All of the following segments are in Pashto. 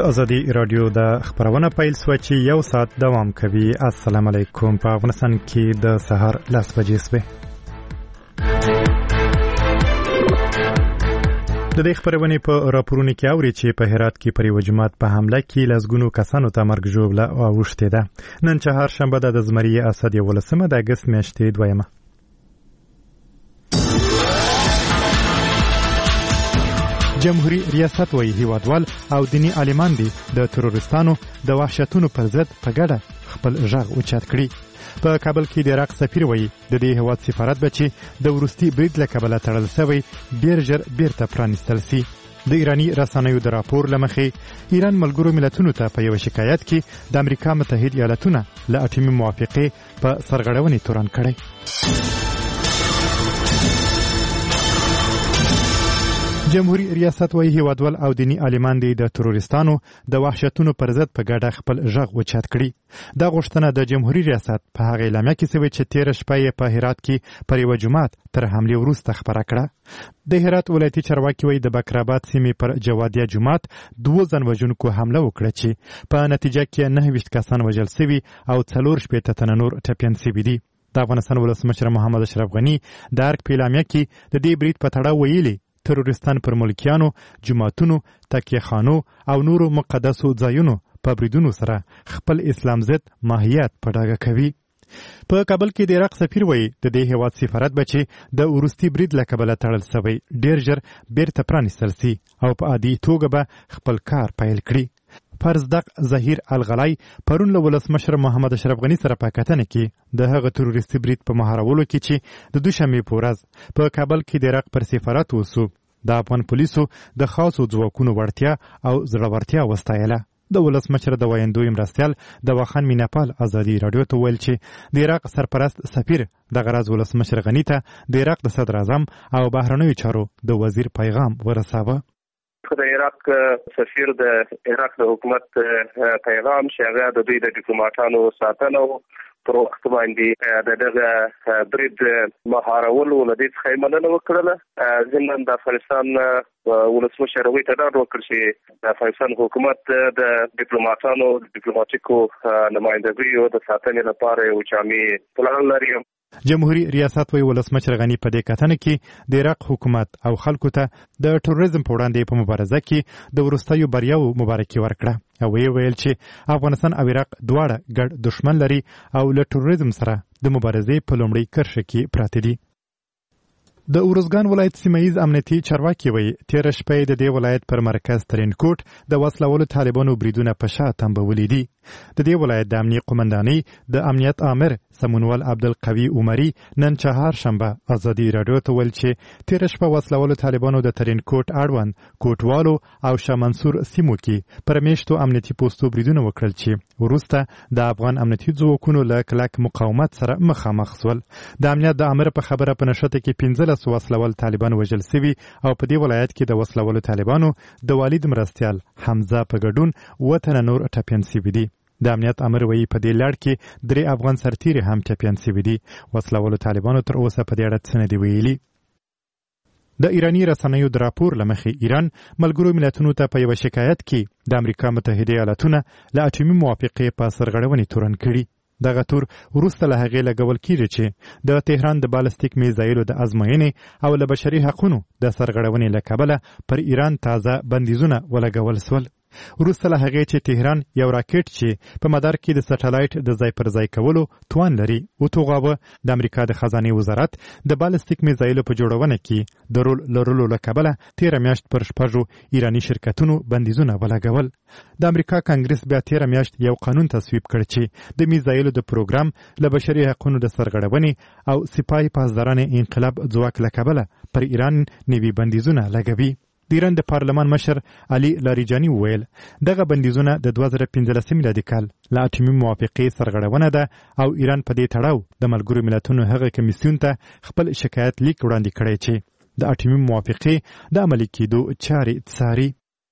د ازادي رادیو د خبرونه پیل سو چې یو ساعت دوام کوي. السلام علیکم. په افغانستان کې د سحر 10 بجې سوې. د دې خبرونه په راپورونو کې اوري چې په هرات کې پر یو جماعت په حمله کې لزګونو کسانو ته مرګ ژوبله اوښته ده. نن چهارشنبه د زمری اسد 11 د اگست میاشتې 2. جمهوریت ریاست وایي هیوادوال او دینی عالمان دي د تروریستانو د وحشتونو پر ضد په ګډه خپل غږ اوچت کړي. په کابل کې د عراق سفیر وایي د دې هیواد سفارت به چې د وروستي برید له کبله تړل شوی ډېر ژر بیرته پرانیستل سي. د ایرانی رسنیو د راپور له مخې ایران ملګرو ملتونو ته په یو شکایت کې د امریکا متحده ایالاتونه له اټومي موافقې په سرغړونې تورن کړي. جمهوریت ریاست وایي هیوادوال او دینی عالمان دي د تروریستانو د وحشتونو پر ضد په ګډه خپل غږ اوچت کړي. دا غوښتنه د جمهوریت ریاست په هغه اعلامیه کې شوې چې 13 شپه په هرات کې پر یو جماعت تر حمله وروسته خبره کړه. د هرات ولایتي چارواکي وایي د بکرآباد سیمې پر جوادیه جماعت 2 ځانوژونکو حمله وکړه چې په نتیجه کې 29 کسان وژل شوي او 4 تنه نور ټپیان شوي دي. د افغانستان ولسمشر محمد اشرف غني د ارګ په اعلامیه کې د دې برید په تړاو ویلي تروریستان پر ملکیانو، جماعتونو، تکیه خانو او نورو مقدسو ځایونو په بریدونو سره خپل اسلام ضد ماهیت په ډاګه کوي. په کابل کې د عراق سفیر وایي د دې هیواد سفارت به چې د وروستي برید له کبله تړل شوی ډېر ژر بیرته پرانیستل سي او په عادي توګه به خپل کار پیل کړي. فرزدق ظهیر الغلای پرون له ولسمشر محمد اشرف غني سره په کتنه کې د هغه تروریستي برید په مهارولو کې چې د دوشنبه په ورځ په کابل کې د عراق پر سفارت وسو د افغان پولیسو د خاصو ځواکونو وړتیا او زړورتیا وستایله. د ولسمشر د وایندوی مرستیال د واخان میناپال ازادي رادیو ته ویل چې د عراق سرپرست سفیر د غرض ولسمشر غني ته د عراق د صدر اعظم او بهرنیو چارو د وزیر پیغام ورساوه. د عراق سفیر د عراق د حکومت پیغام چې هغه د دوی د ډیپلوماټانو ساتنه پر وخت باندې دغه برید مهارولو ولدي څخه مننه وکړه. ځینې د افغانستان ولسمشر وی ته دا وکړ چې د افغانستان حکومت د ډیپلوماټانو ډیپلوماټیکو نمائندګیو د ساتنې لپاره یو جامع پلان لري. جمهوریت ریاست وی ولسمشر غني په دې کتنه کې د عراق حکومت او خلکو ته د تروریزم په وړاندې په مبارزه کې د وروستیو بریاو مبارکي ورکړه او ویل چې افغانستان او عراق دواړه ګډ دښمن لري او له تروریزم سره د مبارزې په لومړۍ کرښه کې پراته دي. د اورزګان ولایت سیمایي امنیتي چارواکي وایي 13 شپه د دې ولایت پر مرکز ترینکوټ د وسلوالو طالبانو بریدونه په شا تنبولې دي. د دې ولایت د امنیت قومندانۍ د امنیت امر سمونوال عبدالقوی عمري نن چهارشنبه ازادي رادیو ته ویل چې 13 شپه وسلوالو طالبانو د ترینکوټ اړوند کوټوالو او شاه منصور سیمو کې پر میشتو امنیتي پوسټو بریدونه وکړل چې وروسته د افغان امنیتي ځواکونو له کلک مقاومت سره مخامخ شول. د امنیت د امر په خبره په نشته کې 15 وسلوال طالبان وژل شوي او په دې ولایت کې د وسلوالو طالبانو د والد مرستیال حمزه په ګډون 2 تنه نور ټپیان شوي دي. د امنیت امر وایي په دې لړ کې 3 افغان سرتیري هم ټپیان شوي دي. وسلوالو طالبانو تر اوسه په دې اړه څه نه دي ویلي. د ایرانی رسنیو د راپور له مخې ایران ملګرو ملتونو ته په یو شکایت کې د امریکا متحده ایالاتونه له اټومي موافقې په سرغړونې تورن کړي. دغه تور وروسته له هغې لګول کېږي چې د تهران د بالستیک میزایلو د ازموینې او له بشري حقونو د سرغړونې له کبله پر ایران تازه بندیزونه ولګول شول. وروسته له هغې چې تهران یو راکټ چې په مدار کې د سټلایټ د ځای پر ځای کولو توان لري وتوغاوه، د امریکا د خزانې وزارت د بالستیک میزایلو په جوړونه کې د رول لرلو له کبله 13 میاشت پر 6 ایرانی شرکتونو بندیزونه ولګول. د امریکا کانګرس بیا 13 میاشت یو قانون تصویب کړ چې د میزایلو د پروګرام له بشري حقونو د سرغړونې او سپای پاسدارانه انقلاب ځواک له کبله پر ایران نوي بندیزونه لګوي. د ایران د پارلمان مشر علي لاریجاني وویل دغه بندیزونه د 2015 میلادي کال له اټومي موافقې سرغړونه ده او ایران په دې تړاو د ملګرو ملتونو هغه کمیسیون ته خپل شکایت لیک وړاندې کړی چې د اټومي موافقې د عملي کېدو چارې څاري.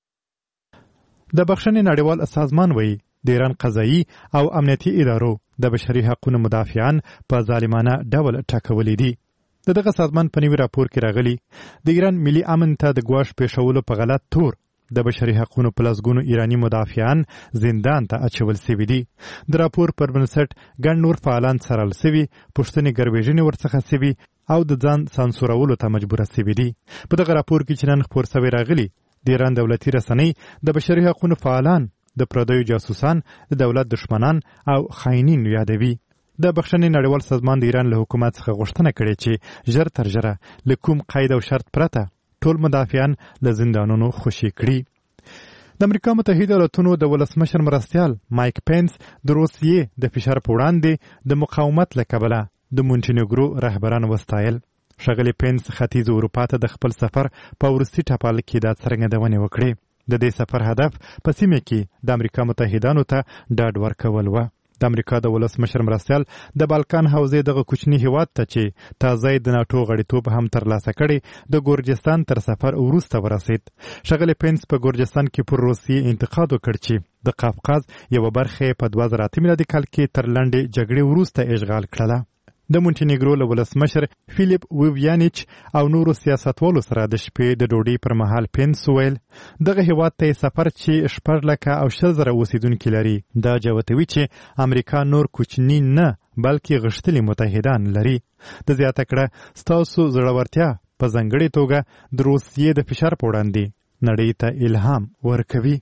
د بخښنې نړیوال سازمان وایي د ایران قضایي او امنیتي ادارو د بشري حقوقو مدافعان په ظالمانه ډول ټاکولي دي. دغه سازمان په نوي راپور کې راغلي د ایران ملي امن ته د ګواښ پیښولو په غلط تور د بشري حقوقو په لسګونو ایرانی مدافعان زندان ته اچول سوي دي. د راپور پر بنسټ ګڼ نور فعالان څارل سوي، پوښتنې ګرویژنې ورڅخه سوي او د ځان سانسورولو ته مجبوره سوي دي. په دغه راپور کې چې نن خپور سوی راغلی، د ایران دولتي رسنۍ د بشري حقوقو فعالان د پردیو جاسوسان، د دولت دشمنان او خاینین یادوي. د بخښنې نړیوال سازمان د ایران له حکومت څخه غوښتنه کړې چې ژر تر ژره له کوم قید او شرط پرته ټول مدافعان له زندانونو خوشي کړي. د امریکا متحده ایالاتونو د ولسمشر مرستیال مایک پینس د روسیې د فشار په وړاندې د مقاومت له کبله د مونټینیګرو رهبران وستایل. ښاغلی پینس ختیځ اروپا ته د خپل سفر په وروستي ټپال کې دا څرګندونې وکړې. د دې سفر هدف په سیمه کې د امریکا متحدانو ته ډاډ ورکول و. د امریکا د ولسمشر مرستیال د بالکان حوزې دغه کوچني هیواد ته چې تازه د ناټو غړیتوب هم ترلاسه کړی د ګورجستان تر سفر وروسته ورسید. ښاغلی پینس په ګورجستان کې پر روسیې انتقاد وکړ چې د قافقاز یوه برخه په 2008 میلادي کال کې تر لنډې جګړې وروسته اشغال کړله. د مونټینیګرو له ولسمشر فیلیپ ویویانیچ او نورو سیاستوالو سره د شپې د ډوډۍ پر مهال پینس وویل دغه هیواد ته سفر چې 4,00,000 اوسیدونکي لري دا جوتوي چې امریکا نور کوچني نه بلکې غښتلي متحدان لري. د زیاته کړه ستاسو زړورتیا په ځانګړې توګه د روسیې د فشار په وړاندې نړۍ ته الهام ورکوي.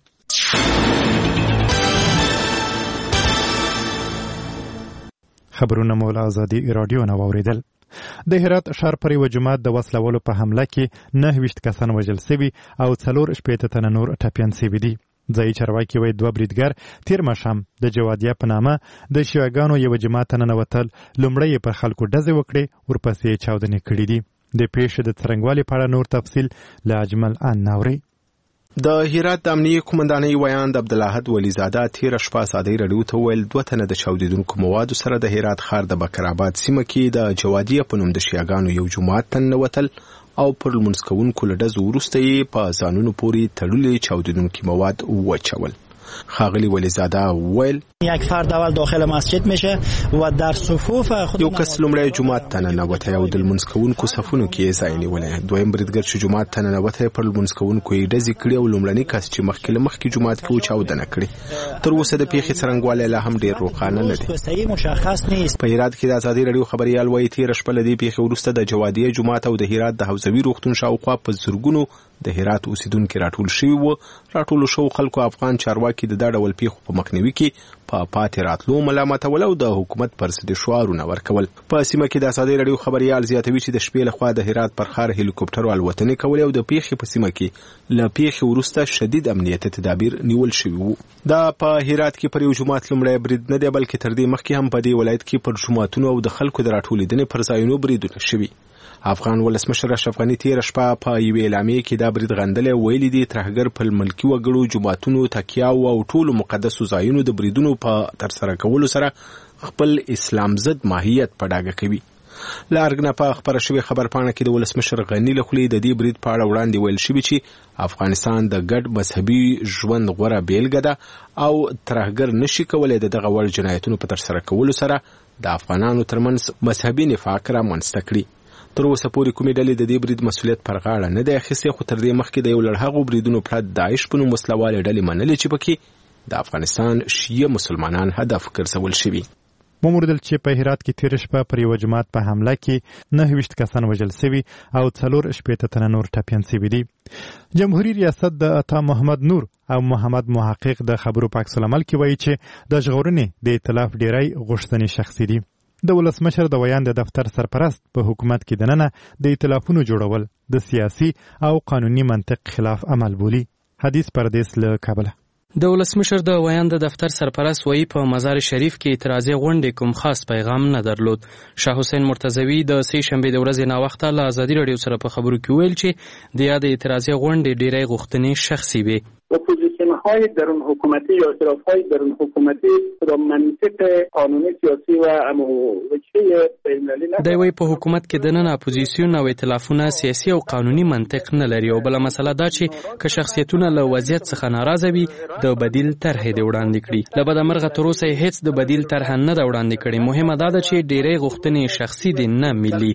خبرونه مولا ازادي رادیو نه واوریدل. د هرات ښار پر یوه جومات د وسلوالو په حمله کې 29 کسان وژل سوي او 4 تنه نور ټپیان سوي دي. ځایي چارواکي وایي 2 بریدګر تیر ماښام د جوادیه په نامه د شیعاګانو یوه جماعت ته ننوتل. لومړی یې پر خلکو ډزې وکړې، ورپسې یې چاودنې کړي دي. د پیښې د څرنګوالي په اړه نور تفصیل له اجمل ان ناوري. د هرات د امنیه قومندانۍ ویاند عبدالاحد ولیزاده تېره شپه ازادۍ راډیو ته وویل 2 تنه د چاودېدونکو موادو سره د هرات ښار د بکرآباد سیمه کې د جوادیه په نوم د شیعاګانو یو جومات ته ننوتل او پر لمونځ کوونکو له ډزو وروسته یې په ځانونو پورې تړلي چاودېدونکي مواد وچول. خاغلی ولیزاده ویل یک فرد اول داخل مسجد میشه و در صفوف خود یو کس لومړی جومات ته ننوتی او د لمونځ کوونکو صفونو کې یې ځای نیولی. دویم بریدګر چې جومات ته ننوتی پر لمونځ کوونکو یې ډزې کړي او لومړني کس چې مخکې له مخکې جومات کې و چاودنه کړې. تر اوسه د پیښې څرنګوالی لا هم ډېر روښانه نه دی. په هرات کې د ازادۍ راډیو خبریال وایي تېره شپه له دې پیښې وروسته د جوادیه جومات او د هرات د حوزوي روغتون شاوخوا په زرګونو د هرات اوسیدونکي راټول شوي وو. راټولو شوو خلکو افغان چارواکي د دا ډول پیښو په مخنیوي کې په پاتې راتلو ملامتول او د حکومت پر ضد شعارونه ورکول. په سیمه کې د ازادۍ راډیو خبریال زیاتوي چې د شپې لخوا د هرات پر ښار هلیکوپټرو الوتنې کولې او د پیښې په سیمه کې له پیښې وروسته شدید امنیتي تدابیر نیول شوي وو. دا په هرات کې پر یو جومات لومړی برید نه دی بلکې تر دې مخکې هم په دې ولایت کې پر جوماتونو او د خلکو د راټولېدنې پر ځایونو بریدونه شوي. افغان ولسمشر اشرف غني تېره شپه په یوې اعلامیې کې دا برید غندلی ویلي دي ترهګر په ملکي وګړو جوماتونو تکیاو او ټولو مقدسو ځایونو د بریدونو په ترسره کولو سره خپل اسلام ضد ماهیت په ډاګه کوي. له ارګ نه په خپره شوې خبرپاڼه کې د ولسمشر غني له خولې د دې برید په اړه وړاندې ویل شوي چې افغانستان د ګډ مذهبي ژوند غوره بیلګه ده او ترهګر نشي کولی د دغه وړ جنایتونو په ترسره کولو سره د افغانانو ترمنځ مذهبي نفاق رامنځته کړي. تر اوسه پورې کومې ډلې د دې برید مسؤلیت پر غاړه نه دی اخیستی، خو تر دې مخکې د یو لړ هغو بریدونو پرته داعش په نوم وسلوالې ډلې منلې چې پکې د افغانستان شیعه مسلمانان هدف ګرځول شوي. وموردل چې په هرات کې تېره شپه پر یوه جومات په حمله کې 29 کسان وژل سوي او 4 تنه نور ټپیان سوي دي. جمهوریت ریاست د عطا محمد نور او محمد محقق د خبرو په عکس العمل کې وایي چې د ژغورنې د ائتلاف ډیری غوښتنې شخصي دي. د ولسمشر د ویاند دفتر سرپرست په حکومت کې دننه د ائتلافونو جوړول د سیاسي او قانوني منطق خلاف عمل بولي. حدیث پردیس له کابل. د ولسمشر د ویاند دفتر سرپرست وایي په مزار شریف کې اعتراضي غونډې کوم خاص پیغام نه درلود. شاه حسین مرتضوی د سې شنبې د ورځې ناوخته له ازادي راډیو سره په خبرو کې ویل چې د یاد اعتراضي غونډې ډیری غوښتنې شخصي وي. اپوزیسیون اختلاف‌های درون حکومتی یا اختلاف‌های درون حکومتی در منطق قانونی سیاسی و وجهه بین‌المللي نه دی وایي په حکومت کې دننه اپوزیسیون او ائتلافونه سیاسي او قانوني منطق نه لري او بل مسله دا چې که شخصیتونه له وضعیت څخه ناراضه وي د بدیل طرح دی وړاندې کړي. له بدمرغه تر اوسه هیڅ د بدیل طرح نه ده وړاندې کړي. مهمه دا ده چې ډېری غوښتنې شخصي دي نه ملي.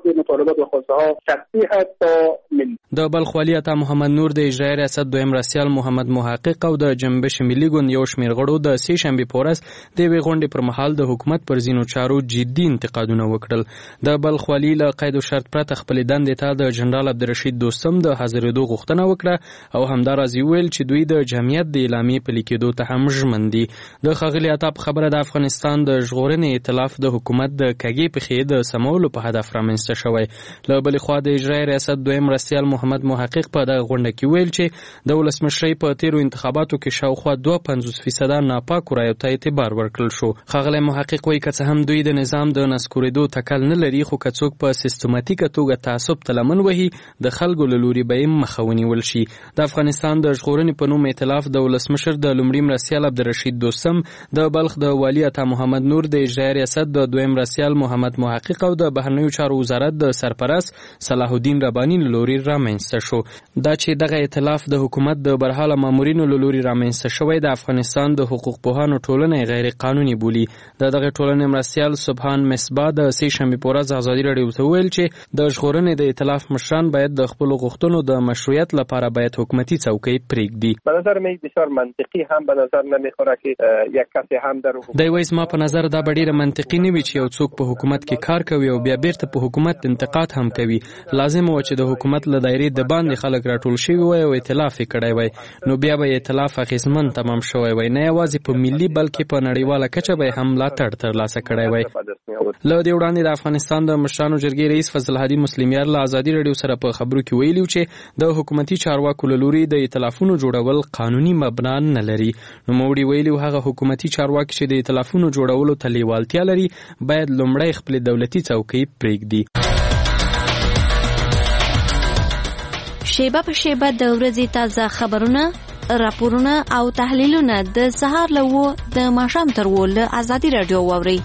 د بلخ والي عطا محمد نور د اجرایي ریاست دویم مرستیال محمد محقق او د جنبش ملي ګوند یو شمېر غړو د سې شنبې په ورځ د یوې غونډې پر مهال د حکومت پر ځینو چارو جدي انتقادونه وکړل. د بلخ والي له قید او شرط پرته خپلې دندې ته د جنرال عبدالرشید دوستم د حاضرېدو غوښتنه وکړه او همداراز یې وویل چې دوی د جمعیت د اعلامیې پلي کېدو ته هم ژمن دي. د ښاغلي عطا په خبره د افغانستان د ژغورنې ائتلاف د حکومت د کږې پښې د سمولو په هدف رامنځته شوی. له بلې خوا د اجرایي ریاست دویم مرستیال محمد محقق په دغه غونډه کې ویل چې د ولسمشرۍ په تیرو انتخاباتو کې شاوخوا 52% ناپاکو رایو ته اعتبار ورکړل شو. ښاغلی محقق وایي که څه هم دوی د نظام د نسکورېدو تکل نه لري خو که څوک په سیستماتیکه توګه تعصب ته لمن وهي د خلکو له لوري به یې مخه ونیول شي. د افغانستان د ژغورنې په نوم ائتلاف د ولسمشر د لومړي مرستیال عبدالرشید دوستم، د بلخ د والي عطا محمد نور، د اجرایي ریاست د دویم مرستیال محمد محقق او د بهرنیو چارو وزارت د سرپرست صلاح الدین رباني له لوري رامنځته شو. دا چې دغه ائتلاف د حکومت د برحاله مامورینو له لوري رامنځته شوی د افغانستان د حقوق پوهانو ټولنه غیر قانوني بولي. دغه ټولنې مرستیال سبحان مصباح د سې شنبې په ورځ ازادي راډیو ته وویل چې د ژغورنې د ائتلاف مشران باید د خپلو غوښتنو د مشروعیت لپاره باید حکومتي څوکۍ پرېږدي. به نظر می بسیار منطقی هم به نظر نمیخوره که یک کسی هم در حکومت دی وایي زما په نظر دا به ډېره منطقي نه وي چې یو څوک په حکومت کې کار کوي او بیا بیرته په حکومت انتقاد هم کوي. لازم و چې د حکومت له دایرې د باندې خلک راټول شوي وای او ائتلاف یې کړی وای، نو بیا به ائتلاف اغېزمن تمام شوی وای، نه یوازې په ملي بلکې په نړیواله کچه به هم ملاتړ ترلاسه کړی وای. له دې وړاندې د افغانستان د مشرانو جرګې رئیس فضل هادي مسلمیار له ازادي راډیو سره په خبرو کې ویلي چې د حکومتي چارواکو له لوري د ائتلافونو جوړول قانوني مبنا نه لري. نوموړي ویلي هغه حکومتي چارواکي چې د ائتلافونو جوړولو ته لیوالتیا لري باید لومړی خپلې دولتي څوکۍ پرېږدي. شیبه په شیبه د ورځې تازه خبرونه، راپورونه او تحلیلونه د سهار له 9 د ماښام تر 10 له ازادي راډیو واورئ.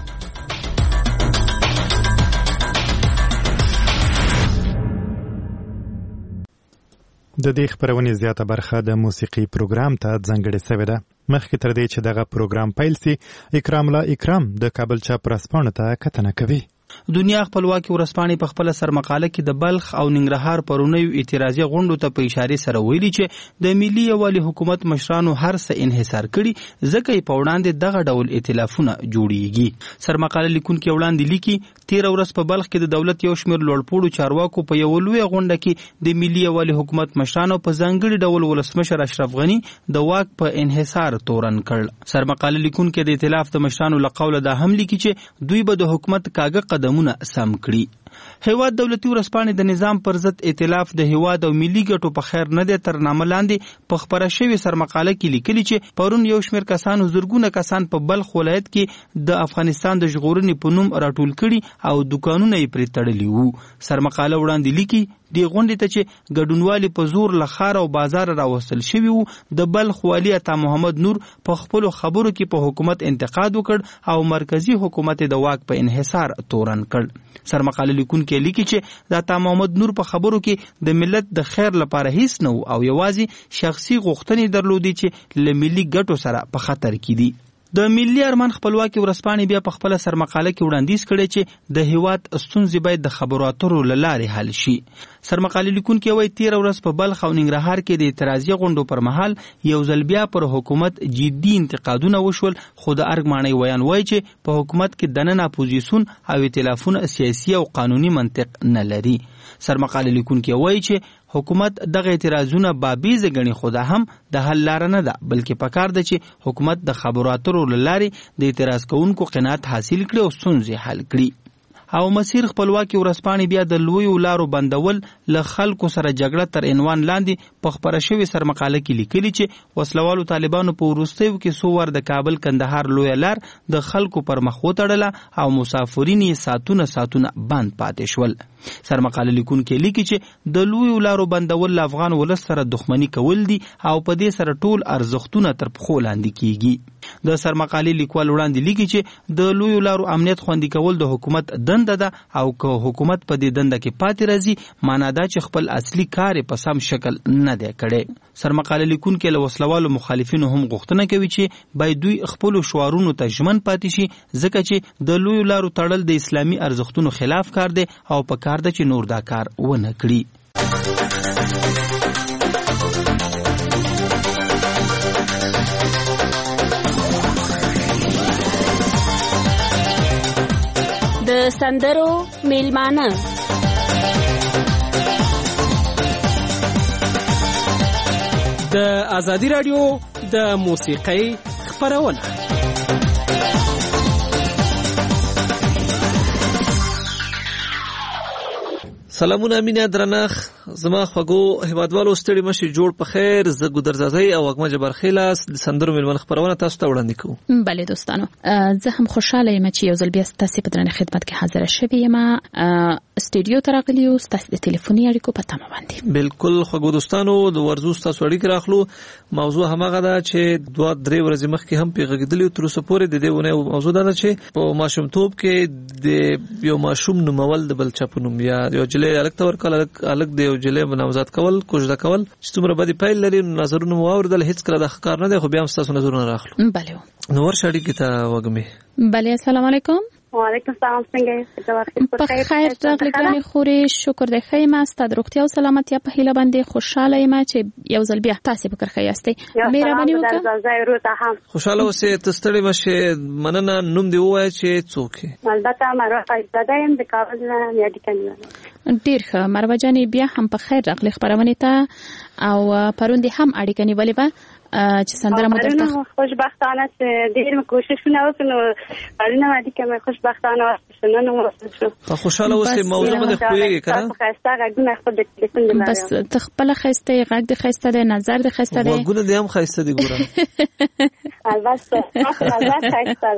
د دې خبرونې زیاته برخه د موسیقي پروګرام ته ځانګړې شوې ده. مخکې تر دې چې دغه پروګرام پیل سي، اکرام لا اکرام د کابل چاپ ورځپاڼې ته کتنه کوي. دنیا خپلواکي ورځپاڼې په خپل سرمقاله کې د بلخ او ننګرهار پرونیو اعتراضي غونډو ته په اشاره سره ویلي چې د ملي یووالي حکومت مشرانو هر څه انحصار کړي ځکه یې په وړاندې دغه ډول ائتلافونه جوړیږي. سرمقاله لیکونکي وړاندې لیکي 13 ورځ په بلخ کې د دولت یو شمېر لوړپوړو چارواکو په یو لوی غونډه کې د ملي یووالي حکومت مشرانو په ځانګړي ډول ولسمشر اشرف غني د واک په انحصار تورن کړ. سرمقاله لیکونکي د ائتلاف د مشرانو له قوله دا هم لیکي چې دوی به د حکومت کاږه قدمونه سم کړي. هیواد دولتي ورځپاڼې د نظام پر ضد ائتلاف د هیواد او ملي ګټو په خیر نه دی تر نامه لاندې په خبره شوې سرمقاله کې لیکلي چې پرون یو شمېر کسانو زرګونه کسان په بلخ ولایت کې د افغانستان د ژغورنې په نوم راټول کړي او دوکانونه یې پرې تړلي وو. سرمقاله وړاندې لیکي دې غونډې ته چې ګډونوالي په زور له ښار او بازار راوستل شوي وو، د بلخ والي عطا محمد نور په خپلو خبرو کې په حکومت انتقاد وکړ او مرکزی حکومت د واک په انحصار تورن کړ. سرمقاله لیکونکي لیکي چې د عطا محمد نور په خبرو کې د ملت د خیر لپاره هیڅ نه او یوازې شخصي غوښتنې درلودي چې له ملي ګټو سره په خطر کې دي. د ملي ارمان خپلواکي ورځپاڼې بیا په خپل سرمقاله کې وړاندیز کړی چې د هیواد ستونزې باید د خبرو اترو له لارې حل شي. سرمقاله لیکونکي وایي 13 ورځ په بلخ او ننګرهار کې د اعتراضي غونډو پر مهال یو ځل بیا پر حکومت جدي انتقادونه وشول، خو د ارګ ماڼۍ ویان وایي چې په حکومت کې دننه اپوزیسیون او ائتلافونه سیاسي او قانوني منطق نه لري. سرمقاله لیکونکي وایي چې حکومت دغه اعتراضونه بابیزه ګڼي، خو دا هم د حل لاره نه ده، بلکې پکار ده چې حکومت د خبرو اترو له لارې د اعتراض کوونکو قناعت حاصل کړي او ستونزې حل کړي. او مسیر خپلواکي ورځپاڼې بیا د لویو لارو بندول له خلکو سره جګړه تر عنوان لاندې په خپره شوې سرمقاله کې لیکلي چې وسلوالو طالبانو په وروستیو کې څو ور د کابل کندهار لویه لار د خلکو پر مخ وتړله او مسافرین یې ساعتونه بند پاتې شول. سرمقاله لیکونکي لیکي چې د لویو لارو بندول له افغان ولس سره دښمني کول دي او په دې سره ټول ارزښتونه تر پښو لاندې کیږي. د سرمقالې لیکوال وړاندې لیکي چې د لویو لارو امنیت خوندي کول د حکومت دنده ده او که حکومت په دې دنده کې پاتې راځي معنا دا چې خپل اصلي کار په سم شکل نه دی کړی. سرمقاله لیکونکي له وسلوالو مخالفینو هم غوښتنه کوي چې باید دوی خپل شعارونو ته ژمن پاتې شي ځکه چې د لویو لارو تړل د اسلامي ارزښتونو خلاف کار دی او په کار ده چې نور دا کار ونه کړي. د سندرو میلمانه د ازادي رادیو د موسیقۍ خپرونه. سلامونه مینه درنخ زما خوږو هیوادوالو ستړي مشي جوړ په خیر زه ګودرزازی او اګمه جبر خیلاس د سندرو میلمن خبرونه تاسو ته وړاندې کوم. بله دوستانو زه هم خوشاله یم چې یو ځل بیا تاسو په درنه خدمت کې حاضر شوم یم. استودیو ته راغلی او تاسو د ټلیفوني اړیکو په تمه باندې بالکل خوږو دوستانو د ورزو تاسو اړیکې راخلو. موضوع همغه ده چې 2-3 ورځې مخکې هم پیغلګدلی تر اوسه پورې د دې ونه موضوع ده چې په ماشومتوب کې د یو ماشوم نومول د بل چپنوم یا یو الګ تور کول الګ دی او جلې نامزاد کول کوژده کول چې څومره بدی پیل لري نظرونه واوردل هیڅ کله د ښکار نه دی خو بیا هم تاسو نظرونه راخلو. بله نو ورشړی کی ته وګمه. بله السلام علیکم. وعلیکم السلام څنګه په خیر راغلی ګرانې خوري شکر دی ښه یم ستاسو د روغتیا او سلامتیا په هیله باندې خوشاله یم چې یو ځل بیا تاسو په کرخه یاستئ. مهرباني وکړئ خوشاله اوسئ تستړی مشه مننه. نوم دی وای چې څوک البته مروه زاده یم د کابل نه یادی کنه. ډیر ښه مروه جانې بیا هم په خیر راغلی خبرونه ته او پروندې هم اړیکه نیولې وه چې سندره مو درته خوشبختانه چې ډیر کوششونه وکړو پرونه باندې کوم خوشبختانه واسه نو شو. خوشاله اوسئ موضوع باندې خوېږي کنه خاصه غږونه خپل د ټلیفون دی بس تخپل خسته غږ د خسته د نظر د خسته دی وګونه دې هم خسته دی ګوره البته نظر خسته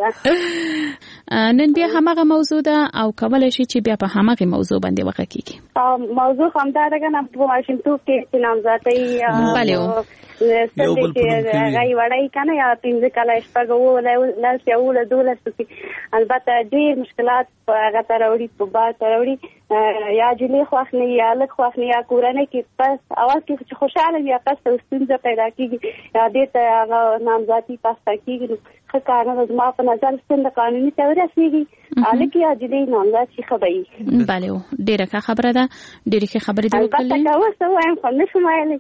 ده. نن بیا همغه موضوع ده او کولای شي چې بیا په همغه موضوع باندې وغږ کیږي. موضوع هم دا ده کنه په ماشومتوب کې چې نامزادۍ بله یو بل غي وړای کنه یا 15 کاله شپږ لاس یو له دولس کې البته ډیر مشکلات هغه تراوړي په با تراوړي یا جلې خوښنه یا لک خوښنه یا کورنۍ کې پس اواز کې چې خوشاله یا پس ستونزه پیدا کیږي یا دې ته هغه نامزادي پاسته کیږي خو کارونه زما په نظر څنګه قانوني تور رسېږي الکه یا جلې نامزاد شي خبري. بله ډیره ښه خبره ده ډیره ښه خبرې دی وکړلې. البته اوس وایم خو نشم ویلی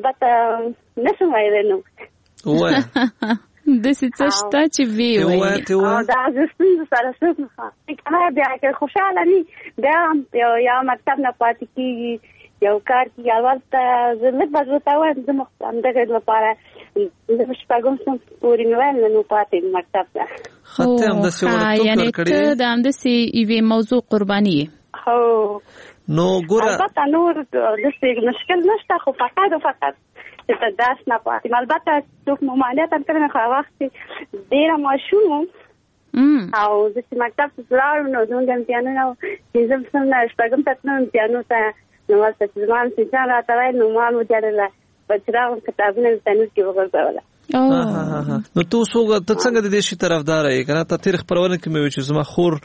البته نشم ویلی نو وای د څه شته چې وی وای دا زستون سره څه نه کنه بیا چې خوشاله ني بیا یا مکتب نه پاتې کیږي یو کار کی اولته زله بغوتا و د مختم دغه لپاره د شپږم سم پوری نوال نو پاتې مکتب ته خاطر هم د څه یعنی ته د هم د سی ایوی موضوع قربانی هو نو ګوره البته نور د څه مشکل نشته خو فقط چې داس نه پاتې البته څوک ممانعت هم کوي خو وخت ډیر ماشوم او د مکتب څخه نو زموږ امتحانونه چې زم سم نه شپږم تاسو امتحانونه ته نو ورته ځوان چې راته وای نو مالو جوړله بچراو کتابونه تنو کې وګورل. نو تو څنګه د دې شي طرفدار یې کنه ته تاریخ پرونه کې مې چې زما خور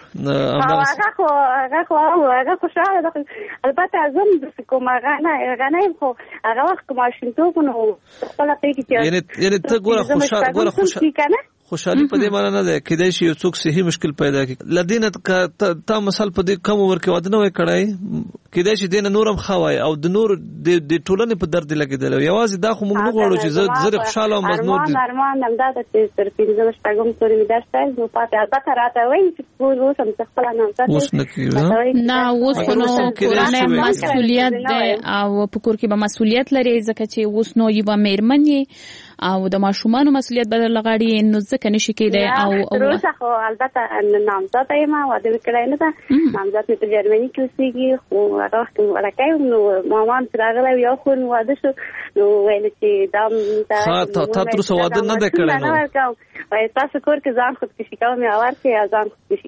هغه خوشاله ده البته زم د کوم غنه خو هغه وخت ماشومتوب نو خپل پیګی یعنی ته ګوره خوشحالي په دې معنی نه ده کېدای شي یو څوک صحیح مشکل پیدا کړي لدینه تا مثال په دې کم عمر کې واده نه وای کړای کېدای شي دینه نورم خوای او د نور د ټولنې په درد لګیدل یوازې دا خو موږ نه غواړو چې زه خوشاله او مزنور دي ارمان هم دا چې تر پیژنم شپږم پورې مې درس وایي نو پاتې البته راته وایي چې ټول اوس هم خپل نه اوس نو کورنۍ مسؤلیت ده او په کور کې به مسؤلیت لري ځکه چې اوس نو یو مېرمنې او د ماشومان مسؤلیت بدل لغاړي نو ځکه نشي کېدای او روسه خو البته نامزد ما واده کړای نه ده نامزد په جرمني کې اوسېږي خو هغه وخت ولکه نو مامان راغله یو خو واده شو نو ویل چې دا تا تر څو واده نه ده کړی نو وای تاسو کور کې ځان خود کې شکاو مې اور کې ځان خود کې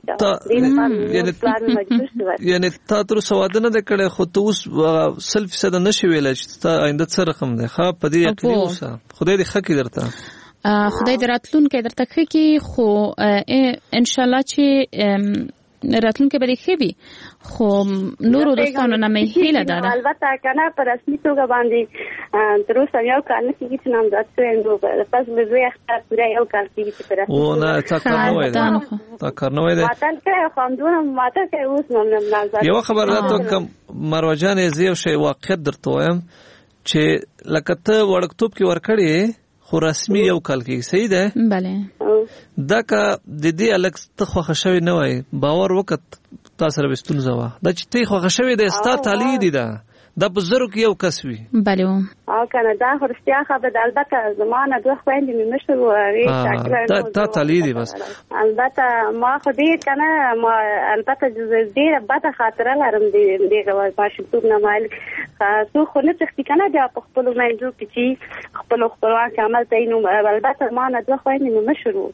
شکاو یعنی تا تر څو واده نه ده کړی خو ته اوس 100% نشي ویلای چې تا آینده څه رقم ده ښه په دې یقیني اوسه خدای دې ښه کړي درته خدای دې راتلونکي درته ښه کړي خو ان شاء الله چې راتلونکي به ښه وي خو نورو دوستانو نه مې هیله ده البته کنه په رسمي توګه باندې تر اوسه یو کال نه کېږي چې نامزد شوی نو پس به زه اختیار پوره یو کال کېږي چې په رسمي او نه تا کار نه وای دا کار نه وای دا ماتل کړی خو همدونه ماته کوي اوس نامزد یو خبر راته کوم مروجان زه یو شی واقعیت درته وایم چې لکه ته وړکتوب کې ورکړې خو رسمي یو کال کې صحیح ده bale دا کا د دې الکس ته خوښ شوی نه وای باور وکړ تاسو سره بستون زوا دا چې ته خوښ شوی د ستا تعالی دی دا د بزرګ یو کس وی bale او کنه دا خرستیا خبر البته زمانه دوه خويندې مې مشر وری تا تعالی دی بس البته ما خو دې کنه ما البته ډیره بده خاطره لرم دې ماشوم نه مال خو خو نه تختی کنه دا په خپل منځو کې چې خپل خپلوان عمل تاینو البته ما نه دوه خويندې مې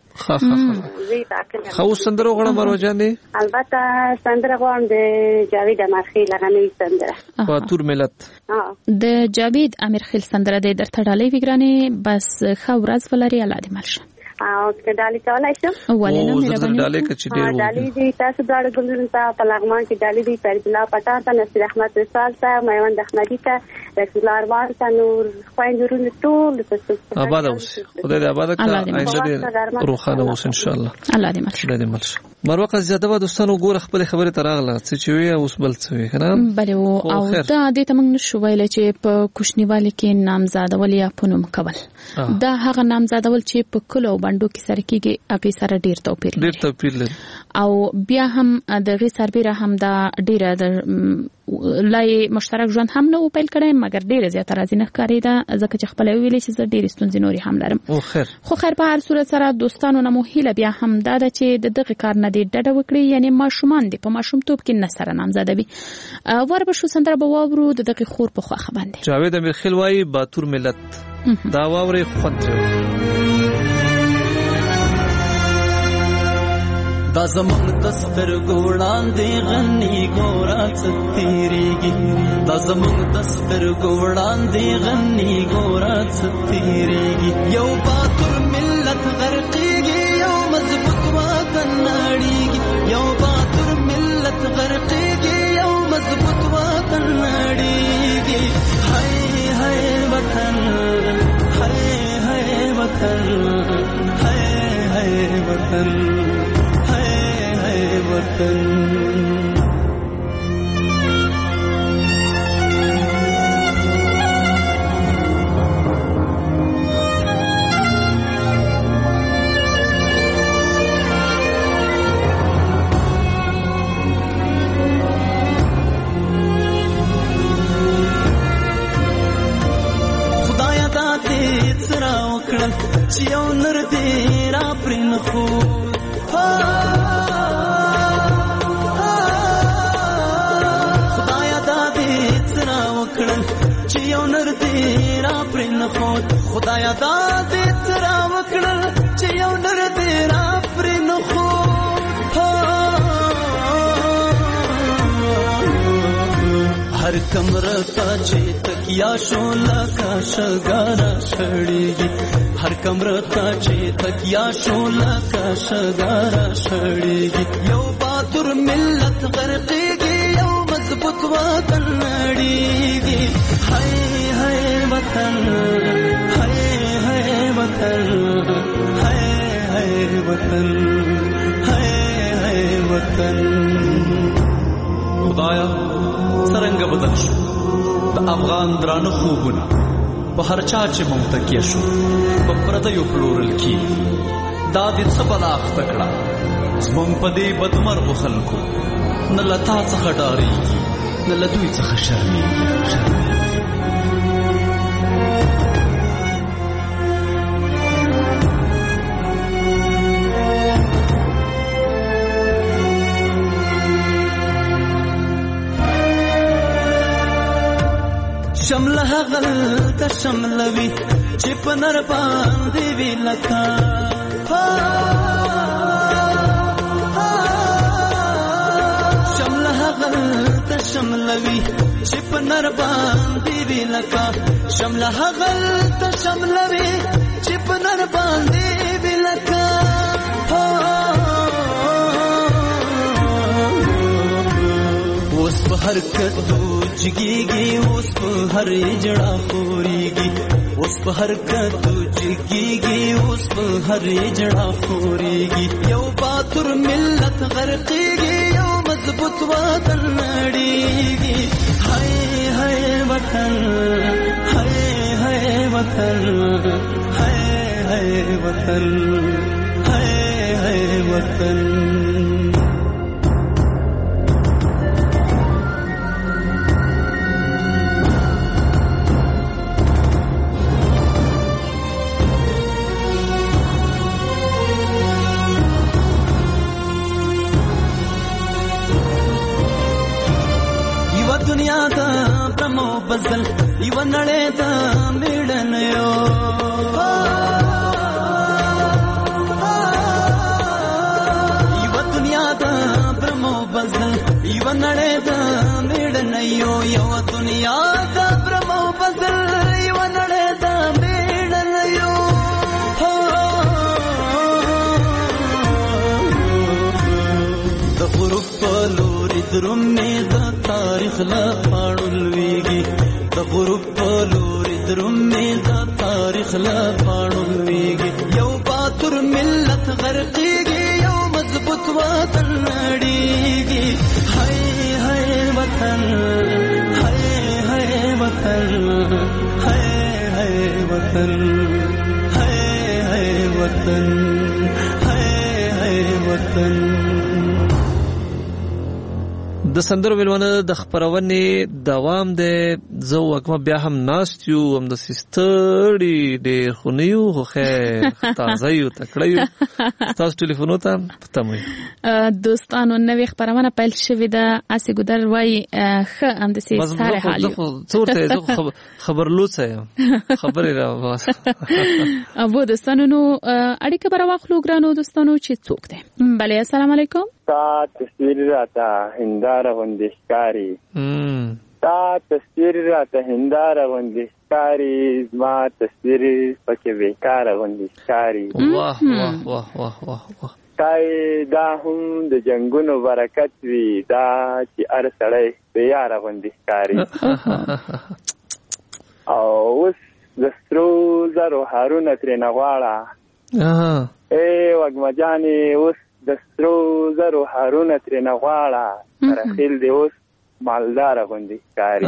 مشر خو سندره غواړم مروجان دی البته سندره غواړم د جاوید امرخیل لغنوي سندره پاتور ملت د جاوید امرخیل سندره د درته ډالۍ وګرانې بس ښه ورځ ولري الله دې مل شه او ډالۍ کولای شم ولې نه مهرباني ډالۍ کچې ډېر ډالۍ دي تاسو داړه ګلون ته په لغمان کې ډالۍ دي پرګلا پټان ته نصیر احمد رسال ته میوند احمدی ته رسول ارمان ته نور خويندورون ټول تاسو آباد اوس خدای دې آباد کړه آینده روخانه اوس ان شاء الله الله دې مل شه دې مل شه مروه زیاده و دوستانو ګور خپل خبره تراغله چې وی اوس بل څه وی کنه بله او دا دې ته موږ نشو ویل چې په کوشنیوالي کې نامزاده ول یا پونم کول دا هغه نامزاده ول چې په کلو باندې کې سره کېږي هغه سره ډیر توپیر لري او بیا هم د غي سربېره هم دا ډیره د لای مشترک ژوند هم نو پیل کړي مګر ډیره زیاته راځي نه ښکاري دا ځکه چې خپل ویلې چې ډیر ستونزې نوري هم لرم خو خیر په هر صورت سره دوستانو نه مهیله بیا هم دا چې د دغه کار نه دی ډډه وکړي یعنی ماشومان دي په ماشومتوب کې نه سره نامزاده وي ور به شو سندره به واورو د دغه خور په خوخه باندې جاوید امرخیل وای باتور ملت دا واوري خوند دا زمون دستر ګوړان دی غنی ګورا ستیریږي دا زمون دستر ګوړان دی غنی ګورا ستیریږي یو باتور ملت غرقيږي یو مضبوط وطن نړیږي یو باتور ملت غرقيږي یو مضبوط وطن نړیږي هاي هاي وطن هاي هاي وطن هاي هاي وطن خدایا دا دې سره وکړه چې یو نر دې را پرې نه خو خدایا دا دې ترا وکړل چې یو نر دې را پرې نه خو هر کمره ته چې تکیا شو لکه شګارا شړېږي هر کمره ته چې تکیا شو لکه شګارا شړېږي یو باتور ملت غرقېږي یو مضبوط وطن نړېږي هاي هاي وطن وطن هاي هاي وطن هاي هاي وطن خدایا څنګه بدل شو د افغان درانه خوبونه په هر چا چې ممتکیه شو په پردیو پلورل کی دا دې څه بلا اختکړه زمون په دې بدمرغو خلکو نه لتا څخه ډاریږي نه لدوی څخه شرمېږي شمله غل ته شملوي چې په نر باندې وی لکا شمله غل ته شملوي چې په نر باندې وی لکا شمله غل ته شملوي چې په نر باندې وی لکا اوس په حرکت جګيږي اوس په هر جړه خوريږي اوس په حرکت جګيږي اوس په هر جړه خوريږي یو باتور ملت غرقيږي یو مضبوط وطن نړيږي هاي هاي وطن هاي هاي وطن هاي هاي وطن هاي هاي وطن دنیا دا برمو بزل یو نړۍ دا میړن یو یو دنیا دا برمو بزل یو نړۍ دا میړن یو یو دنیا دا برمو بزل یو نړۍ دا میړن یو د غروب په لوري درومې د تاریخ لا پاړولېږي د غروب په لوري درومې د تاریخ لا پاړولېږي یو باتور ملت غرقېږي یو مضبوط وطن نړېږي هاي هاي وطن هاي هاي وطن هاي هاي وطن هاي هاي وطن هاي هاي وطن د سندرو ویلونه د خبرونې دوام دی زه وکمه بیا هم ناست یو هم د سیستړي ډېر خو نه یو خو خیر تازه یو تکړه یو تاسو ټلیفون ته پته مو دوستانو نوې خبرونه پیل شوې ده اسې ګودر وایي ښه همداسې ساره حال یو څورته خبر لوڅه یم خبرې را واسه ابو دوستانو نو اړیکه به راواخلو ګرانو دوستانو چې څوک دی بله السلام علیکم تا تصویر راته هنداره غوندې ښکاري تا تصویر راته هنداره غوندې ښکاري زما تصویر پکې بیکاره غوندې ښکاري واه واه واه واه واه واه تای دا هم د جنگونو برکت وي دا چې هر سړی بې یاره غوندې ښکاري او اوس د سرو زرو هارونه ترېنه غواړه وږمه جانې اوس د سرو زرو هارونه ترېنه غواړه ترخیل دې اوس مالداره غوندې ښکاري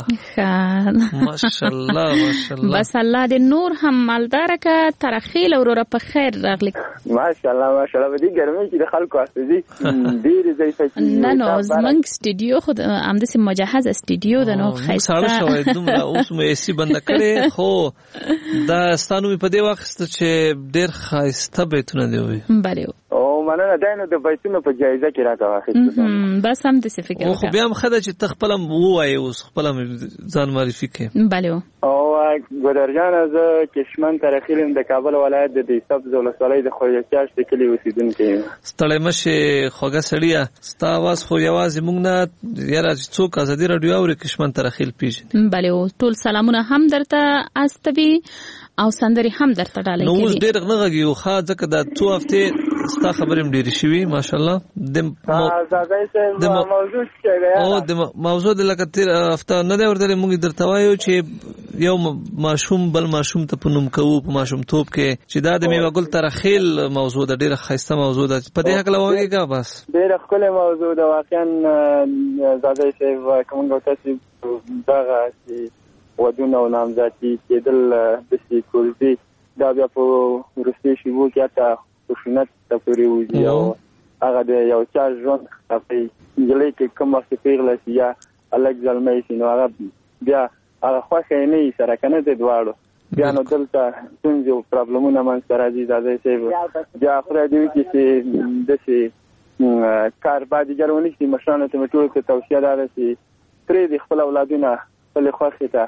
ماشاءالله ماشاءالله بس الله دې نور هم مالداره که ترخیل وروره په خیر راغلی ماشاءالله ماشاءالله په دې ګرمۍ کې د خلکو استازي ډېرې ځای ته نه نو زموږ سټوډیو خو همداسې مجهز سټوډیو ده نو ښایسته ساړه شوی دومره اوس مو اې سي بنده کړې خو دا ستا نوم یې په دې واخیسته چې ډېر ښایسته بیتونه دې ووایي بلې مننه دی نو د بیتونو په جایزه کې راته واخیستو بس همداسې فکر وکړه خو بیا هم ښه ده چې ته خپله ووایې اوس خپله ځان معرفي کړې بلې او ګودر جانه زه کشمن ترخیل یم د کابل ولایت د دیسبز ولسوالۍ د خوږچاشت د کلي اوسېدونکی یم ستړی مه شې خوږه سړیه ستا اواز خو یوازې موږ نه یاره چې څوک ازادي راډیو اوري کشمن ترخیل پېژني بلې ټول سلامونه هم درته استوي او سندري هم درته ډالۍ کوي نو اوس ډېر نه غږیږو ښه ځکه دا څو هفتې ستا خبرې هم ډېرې شوي ماشاءالله د موضوع د لکه تېر هفته نه دی ورتلی موږ درته وایو چې یو ماشوم بل ماشوم ته په نوم کوو په ماشومتوب کې چې دا د میوه ګل ترخیل موضوع ده ډېره ښایسته موضوع ده په دې هکله وغږېږه بس ډېره ښکلې موضوع ده واقعا زادی صاحب که موږ او تاسې دغه چې ودونه او نامزادي کېدل داسې کوزدي دا بیا په وروستي شېبو کې حتی خشونت ته پورې وځي او هغه د یو چا ژوند خرابوي نجلۍ کې کوم وخت پېغله شي یا هلک زلمی شي نو هغه بیا هغه خوښه یې نه وي سره که نه دی دواړو بیا نو دلته ستونزې او پرابلمونه منځته راځي دادی صاحب بیا خدای دې وکړي چې داسې کار باید دیګر ونه کړي مشرانو ته مې ټولو ته توصیه دا ده چې پرېږدي خپل اولادونه خپلې خوښې ته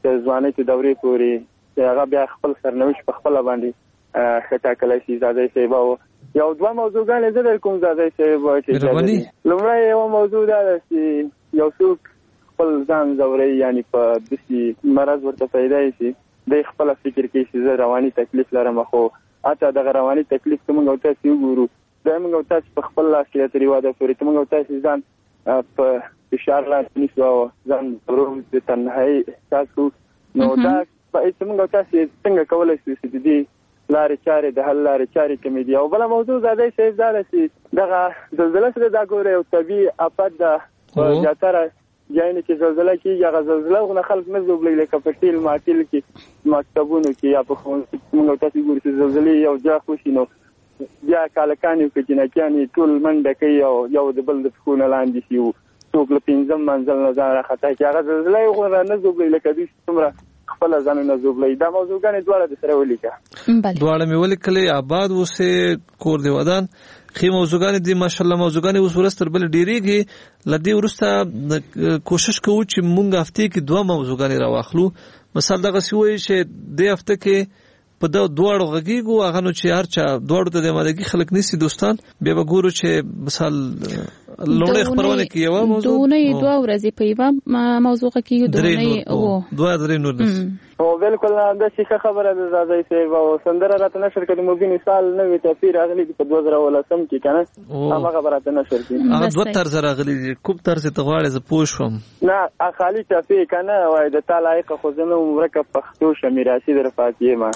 د ځوانۍ د دورې پورې چې هغه بیا خپل سرنوشت په خپل باندې ټاکلی شي. زاده صاحب یو دوه موضوعګانې زه در کوم زاده صاحب چې لومړی یو موضوع دا ده چې یو څوک خپل ځان ځوروي، یعنی په داسې مرض ورته پیدا شي دی خپله فکر کوي چې زه رواني تکلیف لرم، خو حتی دغه رواني تکلیف ته موږ او تاسې وګورو دا موږ او تاسې په خپل لاس کې تر یوه پورې ته موږ او تاسې ځان په فشار لاندې نیسو او ځان ځورو د تنهایي احساس کوو. نو دا موږ او تاسې څنګه کولی شو چې د دې لارې چارې د حل لارې چارې کومې دي؟ او بله موضوع زاده صاحب دا ده چې دغه زلزله چې دا ګوره یو طبیعي آفت ده، په زیاتره ځایونه چې زلزله کېږي هغه زلزله خو نه خلک نه ځوبلوي، لکه په تیل ماتیل کې مکتبونو کې یا په ښوونځي کې موږ تاسې ګورو چې زلزلې یو ځای وشي نو بیا کالکان یو که جنکیان یې ټول منډه کوي او یو د بل د پښو نه لاندې شي، څوک له 5م منزل نه ځان راخطا کړي. هغه زلزله یې خو نه ځوبلوي لکه دوی څومره خپل ځانونه ځوبلوي. دا موضوعګانې دواړه د سره ولیکه. دواړه مې ولیکلې، آباد اوسې، کور دی ودان، ښې موضوعګانې دي ماشاءالله. موضوعګانې اوس ورځ تر بلې ډېرېږي. له دې وروسته کوشش کوو چې مونږ هفتې کې 2 موضوعګانې راواخلو. مثال دغسې وایي چې دې هفته کې په دواړو غږیږو، هغه نو چې هر چا دواړو ته د امادګي خلک نیسي دوستان، بیا به ګورو چې مثال لومړی خپرونه کې یوه موضوع دونې 2 ورځې په یوه موضوع کې درې نور دس. او بالکل دا ښه خبره ده زاده صاحب. او سندره راته نشر کړي مبین سال نوې ټاپي راغلي په 2018 کې کنه هغه راته نشر کړي. هغه 2 طرز راغلي دي، کوم طرز ته غواړي زه پوه شوم. نه خالی ټاپي کنه وای د تعالی خو زنه مرکب پښتو شمیراسي در فاتیه ما.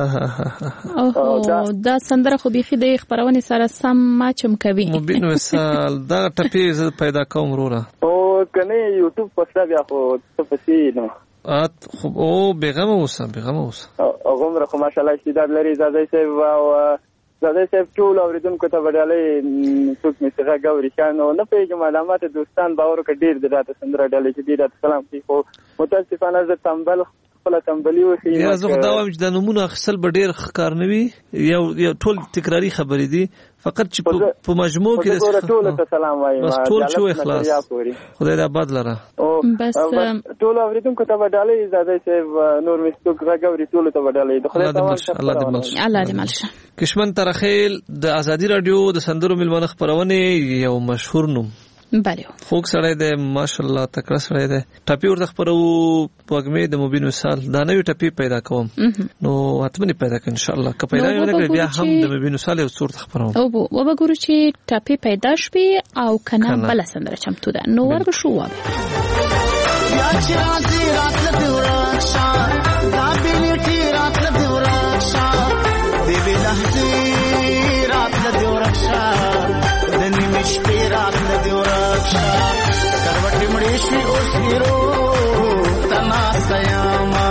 او دا سندره خو بيخي د خبرونه سره سم ماچم کوي. مبین وسال دا ټاپي پیدا کوم وروره. او کنه یوټیوب پښتا بیا خو څه پسې نو خب او بیغمه اوسه هغه خو ماشاءالله استعداد لري زاده صاحب. او زاده صاحب ټول اوریدونکو ته وډالې څوک می څنګه غوړي کانو نه پیږم علامات دوستان باور ک ډیر د راته سندره ډالې چې ډیر سلام کوي. خو متاسفانه زه تنبل خپل تنبلی وشي. یا زه خو دا وایم چې د نمونه اخیستل به ډیر ښکار نه وي، یو ټول تکراری خبرې دي، فقط چې په مجموع کې د ټول ته سلام وایم بس ټول شو اخلاص. خدای دې آباد لره. بس ټول اوریدونکو ته وډالې زاده صاحب نور مستوک راګوري ټول ته وډالې. د خدای الله دې ملشه. کشمن ترخیل د ازادي رادیو د سندرو ملمنه خبرونه یو مشهور نوم بله خوږ سړی دی ماشاءالله، تکړه سړی دی. ټاپي ورته خپرو وږمې د مبین وصال دا نوې ټاپي پیدا کوم نو حتمني پیدا کړم ان شاء الله. که پیدا نه کړې بیا هم د مبین وصال یو څور خبرو او وګورو چې ټاپي پیدا شوي او کنه بل سندره چمتو ده نو ورغ شو و بیا چې راځي راتل دی ورښا دا بنټي راتل دی ورښا دی به لحظه راتل دی ورښا د نیمه شپې راتل دی ورښا کروټ مړې شي اوس هیرو تنا سیاما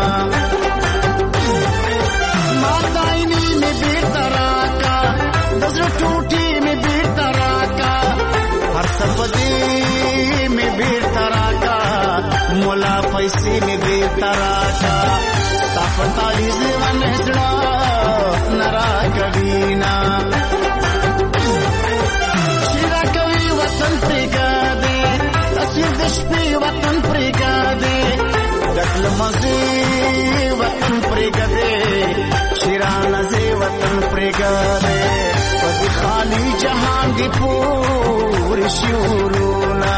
ما دایني می بیرترا کا دزر ټوټي می بیرترا کا هر سپدي می بیرترا کا مولا پیسې می بیرترا کا تاپتالی زوان هسړه نرا کبینا شیرا کوي وطن پرګادي تصویر د شپې وطن پرګادي دکل مزي وطن پرګادي شیرا نزي وطن پرګادي په خالی جهان دی پور شورونا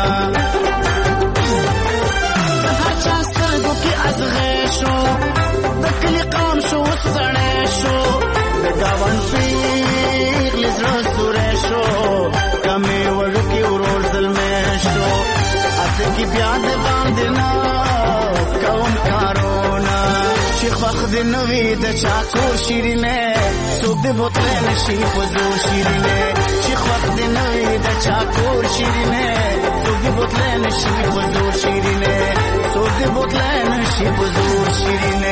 ازغشو دکلی قام شو سړشو د گاون پیغ لزړه سورشو کمه ورکی ورور ظلمشو اته کی بیا د باندې نا کوم کارونا شیخ وخت نوې د چاکور شیرینه سود بوتل نشي پزو شیرینه شیخ وخت نوې د چاکور شیرینه سود بوتل نشي پزو شیرینه سود بوتل نشي پزو شیرینه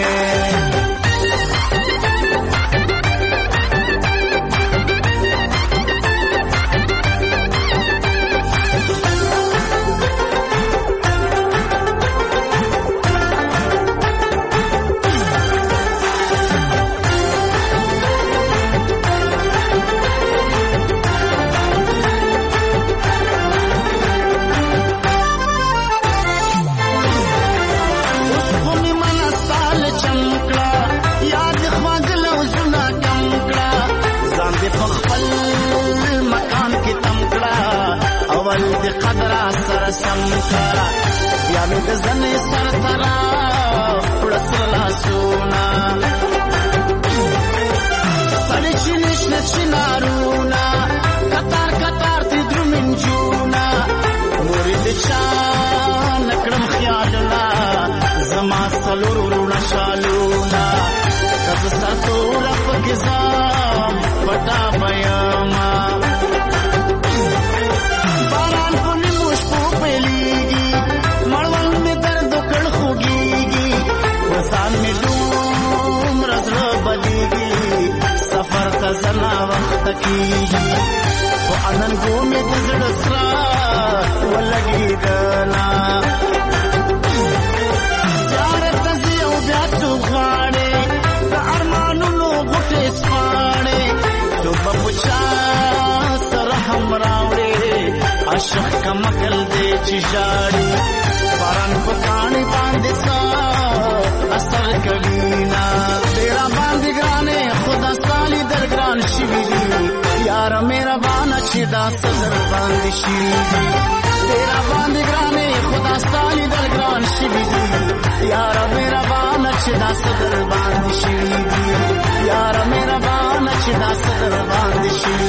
کول د قدر سره سم کا بیا مې د ځنې سر ترا پړسلا سونا سړی چې نشنه چنارونا کتار کتار تی درمنجونا مرید چا نکړم خیالنا زما سلورونه شالونا کز سر تور پګزام پټا بیاما باران پونی مشکو پلیگی مړول می درد کړ خوږیږي وسان می دوم رزړه بدیږي سفر ته زنا وخت کیږي او انن کو می د زړه سره ولګي دنا زیارت زیو بیا تو غاړې د ارمانونو غټې سپاړې تو بچا سره هم راوړې عاشق کمکل دې چې ژاړي باران په کاڼي باندې سا اثر کوي نا تیرا باندې ګرانې خدا سالي درګران شي یار مهربان چې دا صدر باندې شي تیرا باندې ګرانې خدا سالي درګران شي یار مهربان چې دا صدر باندې شي یار مهربان چې دا صدر باندې شي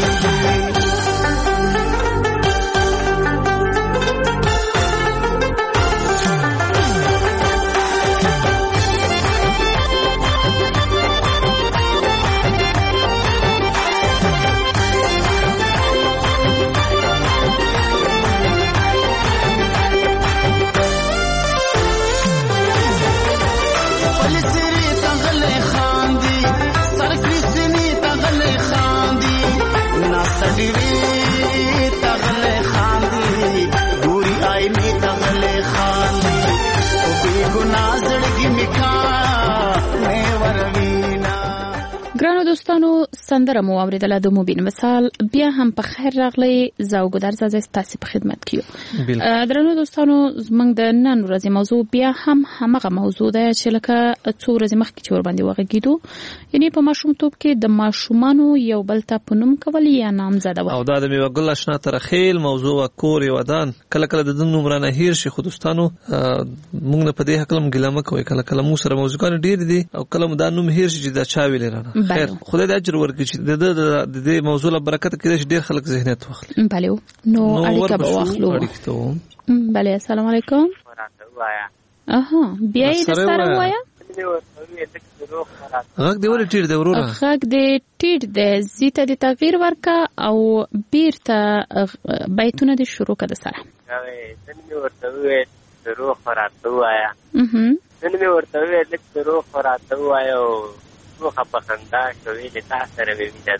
ګرانو دوستانو سندره مو اوریدله د مبین مثال بیا هم په خیر راغلی زاو ګدر زازه ستاسو په خدمت کیو درنو دوستانو زمنګ د نن ورځې موضوع بیا هم همغه موضوع ده چې لکه څو ورځې مخکې چې ور باندې وغږیدو یعنی په ماشومتوب کې د ماشومانو یو بل ته پنوم کول یا نامزده و او دا د میوه ګل آشنا ترخیل موضوع کور یو ودان کله کله د نومرانه هیر شي خو دوستانو موږ نه په دې حق لم ګلمه کوي کله کله مو سره موضوعان ډیر دي او کله دا نوم هیر شي چې دا چا ویل رانه خیر خدای د اجر ورکړي چې د دې موضوع له برکت کې ډیر خلک ذهنیت واخلي بله نو اړیکه به واخلو بله السلام علیکم اها بیا یې سره وایا غږ دی ولې ټیټ دی وروره غږ دی ټیټ دی زیته د تغییر ورکا او بیرته بیتونه د شروع کده سره نن ورته وې روح راته وایا نن ورته وې لکه روح راته وایا او روح په خندا کوي د تاسو سره وینځه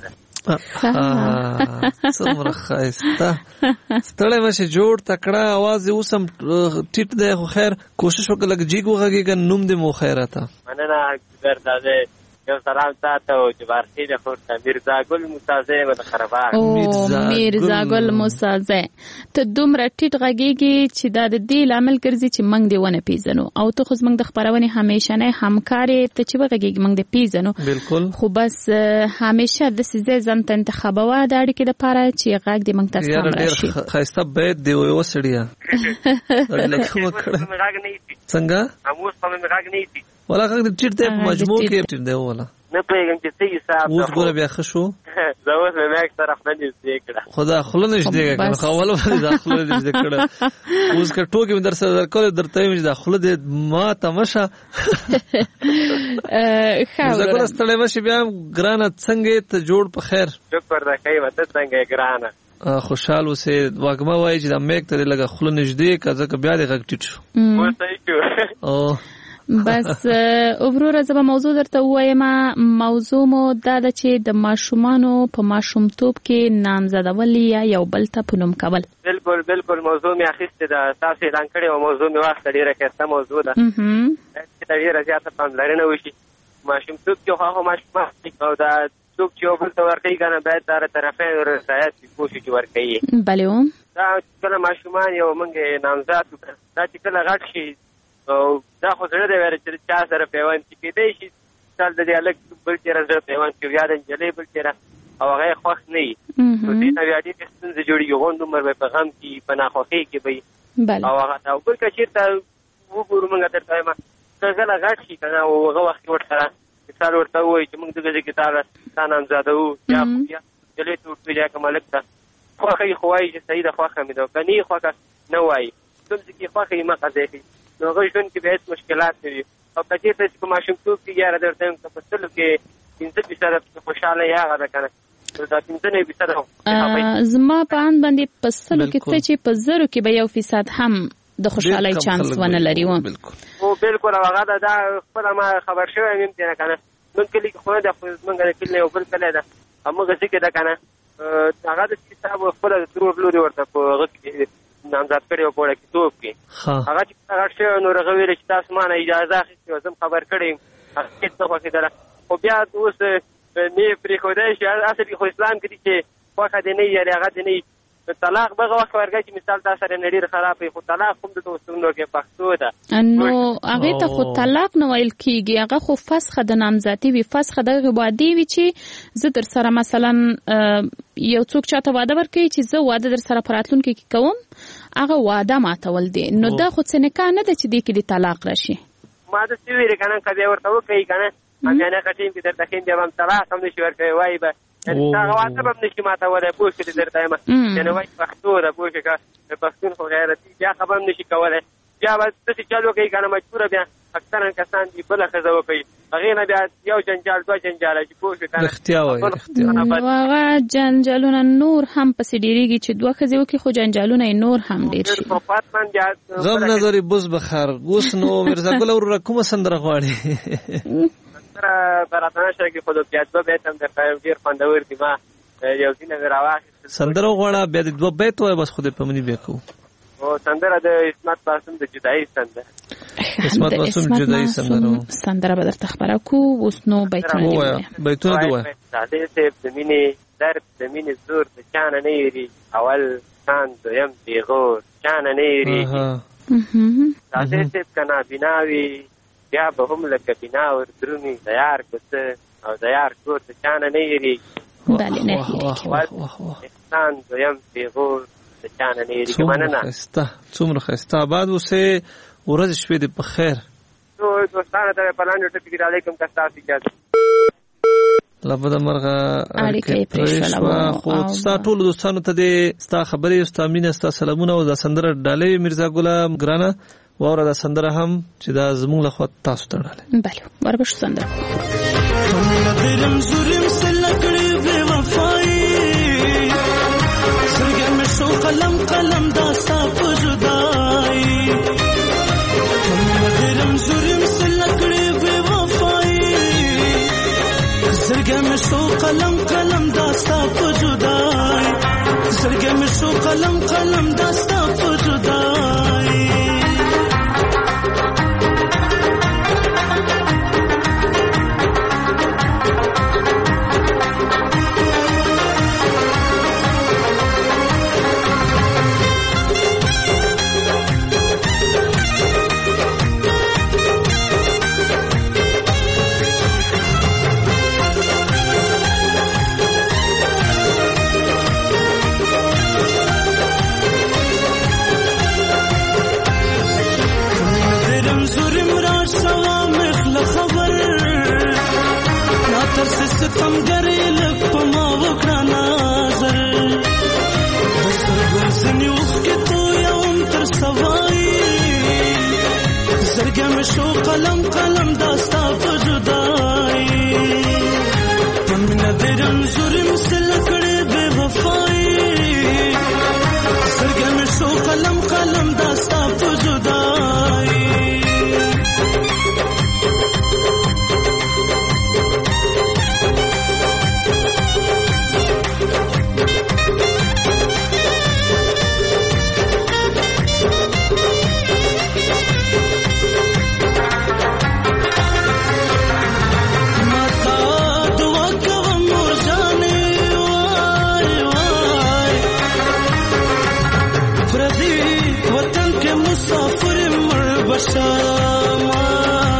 څومره ښایسته ستړی مشه جوړ تکړه आवाज اوسم ټیټ دی خو خیر کوشش وکړه لږ جیګ وغږیږه نوم دې مو خیراته مننه ګرداده یو سلام تاسو چې بارخي د خور میرزا ګل موسازه ول خرابار میرزا ګل موسازه ته دومره ټیټ غږیږي چې دا د دې لامل ګرځي چې موږ دی ونه پیژنو او ته خو موږ د خبرونه همیشه نه همکاري ته چې وغږیږي موږ دی پیژنو بالکل خو بس همیشه د سيزه ځان ته انتخابوا د اړیکې لپاره چې غږ دی موږ تاسو سره راشي خاصه بیت دی یو سړیا څنګه اموس په غږ نه دي ولا غږ ټیټ دی مجموع کې ټیټ دی ولا نه پیغام چې صحیح حساب اوس ګوره بیا خشو زاوس مې ماک طرف نه دې کړه خدا خلنه دې کړه خپل باندې داخله دې کړه اوس کا ټوکی در سره درکول درته مې داخله دې ما تماشا زګل ستړی مشه بیا ګرانه څنګه ته جوړ په خیر شکر دا کوي وته څنګه ګرانه خوشحال اوسه واګما وای چې د میک ته لګه خلنه نږدې کزه بیا دې غږ ټیټ شو او بس وروره زما موضوع درته وایم موضوع مو دا د چې د ماشومانو په ماشومتوب کې نامزدول یا یو بل ته پنوم کول بالکل موضوع می اخیسته دا تاسو اعلان کړی او موضوع می واسطه ډیره کسته موضوع ده چې دا ډیره زیاته پاملرنه وشي ماشومتوب کې هغه ماشومان او دا څوک چې بل ته ورکړي کنه باید تر طرفه رسایت کوشش ورکړي بله دا کله ماشومان یو منګه نامزد دا چې کله غټ شي او دا خو زړه دی چې چا سره پیوند کېدای شي تل د دې الګ بل چیرې سره پیوند کې یاد انجلې بل چیرې او هغه خوښ نه وي نو دې نه بیا ډېرې ستونزې جوړېږي غونډ عمر به په غم کې په ناخوښۍ کې به او هغه او بل که چېرته وګورو موږ درته وایم که غله غټ شي که نه او هغه وخت کې ورسره مثال ورته ووایي چې موږ دغه ځای کې تا نامزاده وو یا جلۍ ته ورته یا که ملک ته خوښه یې خو وایي چې صحیح ده خوښه مې ده که نه یې خوښه نه وایي کوم ځای کې خوښه یې مه قضا کوي نو هغه ژوند کې بیا هېڅ مشکلات نه وي او که چېرته چې په ماشومتوب کې یاره درته وایم که په سلو کې 15% خوشحاله یې هغه ده که نه زما په اند باندې په سلو کې ته چې په 0 کې به 1% هم د خوشحالۍ چانس ونه لري و او بالکل هغه دا خپل ما خبر شوی یم چې نه کنه موږ کلی خو نه د موږ د کلی یو بل کلی ده موږ ځکه دا کنه هغه د حساب خپل ضرور لوري ورته په هغه کې نامزاد کړي او په کې توپ کې هغه چې هغه شی نو هغه ویل چې تاسو ما نه اجازه اخیستې زم خبر کړم هغه څه خوښه ده خو بیا اوس نه پرې خو دی چې اصلي خو اسلام کې دي چې خوښه دی نه یې هغه دی نه طلاق بغه وخت ورګی چې مثال دا سره نړۍ خراب وي خو طلاق هم د توسونو کې پښتو ده نو هغه ته خو طلاق نه ویل کیږي هغه خو فسخه د نامزادي وي فسخه د وعده وي چې زه در سره مثلا یو څوک چاته وعده ورکړي چې زه واده در سره پراتلونکو کې کوم هغه وعده ماتول دي نو دا خو څه نه کنه د چې دې کې د طلاق راشي ما د سی ویل کنه کبه ورته وکړي کنه اګه نه کټین کې درته خین دی هم طلاق هم نشي ورکړي وای به دا واته به نشي ماته ولا پوښ کې درته ما یعنی وای پښتو دا پوښ کې پښتون خو غیرتي بیا خبر نشي کولای بیا به څه چالو کوي کنه مجبور بیا اکثرا کسان دی بل خزه وکي هغه نه بیا یو جنجال دوه جنجال چې پوښ کنه هغه جنجالونه نور هم پسې ډیریږي چې دوه خزه وکي خو جنجالونه نور هم ډیر شي غم نظری بوز بخار اوس نو مرزا ګل ور کومه سندره غواړي براتنه شي کې خود بیا دوه بیت هم د ډیر خوندور دي ما یو دینه راوخه سندره غواړه بیا د دوه بیت وای بس خود په منی وکړو او سندره د اسمت معصوم د جدای سندره اسمت معصوم جدای سندره به درته خبره کو اوس نو بیتونه دی ساده ته د مینې درد د مینې زور د چان نه یری اول سان دویم پیغور چان نه یری ساده ته کنا بناوي بیا به هم لکه بنا ور درونی تیار کته او تیار کور د چان نه یری بله نه سان دویم پیغور څومره خسته آباد اوسه ورځ شپې دې په خیر دوستانه ته پلان یو ټکی علیکم تاسو اجازه لبد مرغه اړیکې پرېښوا خو تاسو ټول دوستانو ته دې ستا خبرې ستا مینه ستا سلامونه او د سندره ډالې مرزا ګلام ګرانه وره د سندره هم چې دا زموږ له خوا تاسو ته ډالې بله وربش سندره قلم قلم داستا پجدائی مدرم زورم سلکڑی بے وفائی زرگے میں شو قلم قلم داستا پجدائی زرگے میں شو قلم قلم داستا پجدائی ستم گری لک پما وکړه نظر دستر ګلزنی وخ کې تو یوم تر سوای زرګم شو قلم قلم داستا پجدای من درم زورم سلکړې بے وفای زرګم شو قلم قلم داستا پجدای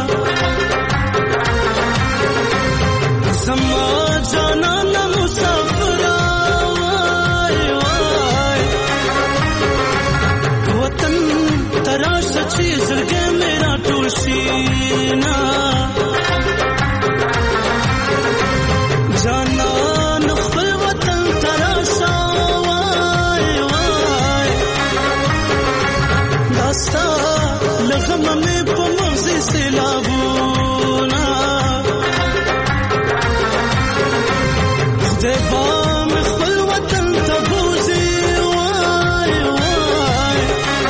زما جانا مسافر ستا لغم مې په مغزي سیلابونه خدای با مې خپل وطن ته بوزي وای وای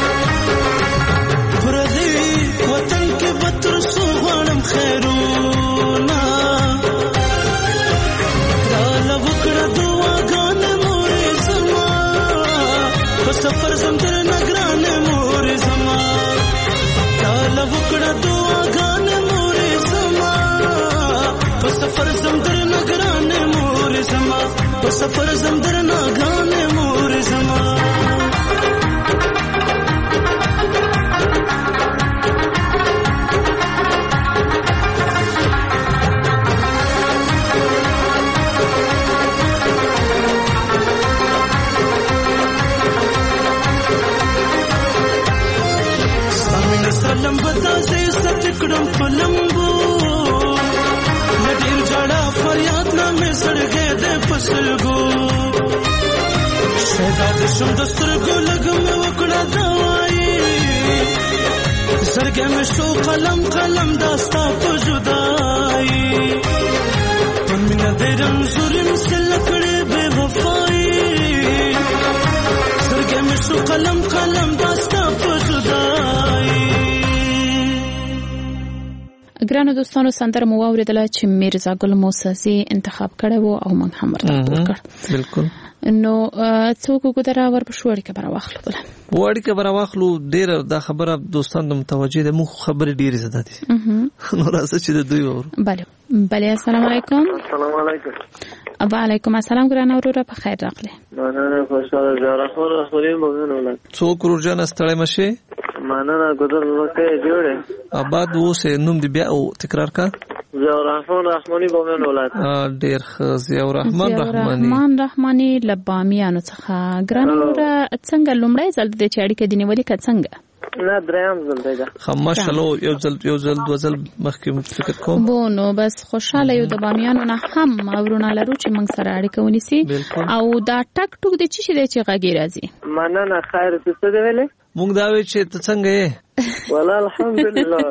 پردي وطن کې به تر څو غواړم خیرونه راله وکړه دعاګانې مورې زما په سفر زم درنه ګرانې مورې زما راله وکړه دعاګانې مورې زما په سفر زم درنه ګرانې مورې زما په سفر زم درنه ګرانې مورې زما سلام بدازې ستکړم پلمبو لډیر جړه فریاد نامې سړګې دې پسلګو شهزاد شم د سترګو لګم وکړه دوايي سرګې مې شو قلم قلم داستا په جدائی پمنه دې رمزورم سلکړې بے وفائی سرګې مې شو قلم قلم داستا په جدائی. ګرانو دوستانو سندره مو واوریدله چې میرزا ګل موسزي انتخاب کړی وو او موږ هم ورته وکړ. بالکل. نو څوک وګدره ور په شوړی کې برا واخلو بل وړي کې برا واخلو ډیر دا خبره دوستان د متوجه ده مو خبره ډیر زده دي نو راځه چې د دوی ور بله السلام علیکم. السلام علیکم. وعلیکم السلام ګرانه وروره په خیر راغله. مننه خوشاله زاره خوري مګنه ولات څوک روزانه ستړی مشه مننه ګذر وکړه جوړه آباد وسه نوم دی بیا او تکرار کا ضیاء الرحمن رحمانی مګنه ولات ډیر ضیاء الرحمن رحمانی لبامیانو څخه ګرانه وروره څنګه لومړی ځل د چاړي کې دی نیولې ک څنګه نه دریم ځل دی خماشلو یو ځل دوزل مخکې فکر کوم نو بس خوشاله یو د بامیانو نه هم ورونه لرو چې موږ سره اړیکه ونیسي او دا ټک ټک د چی شي د چی غږی راځي مننه خیر څه دی ویلې موږ دا وی چې ته څنګه یې والله الحمدلله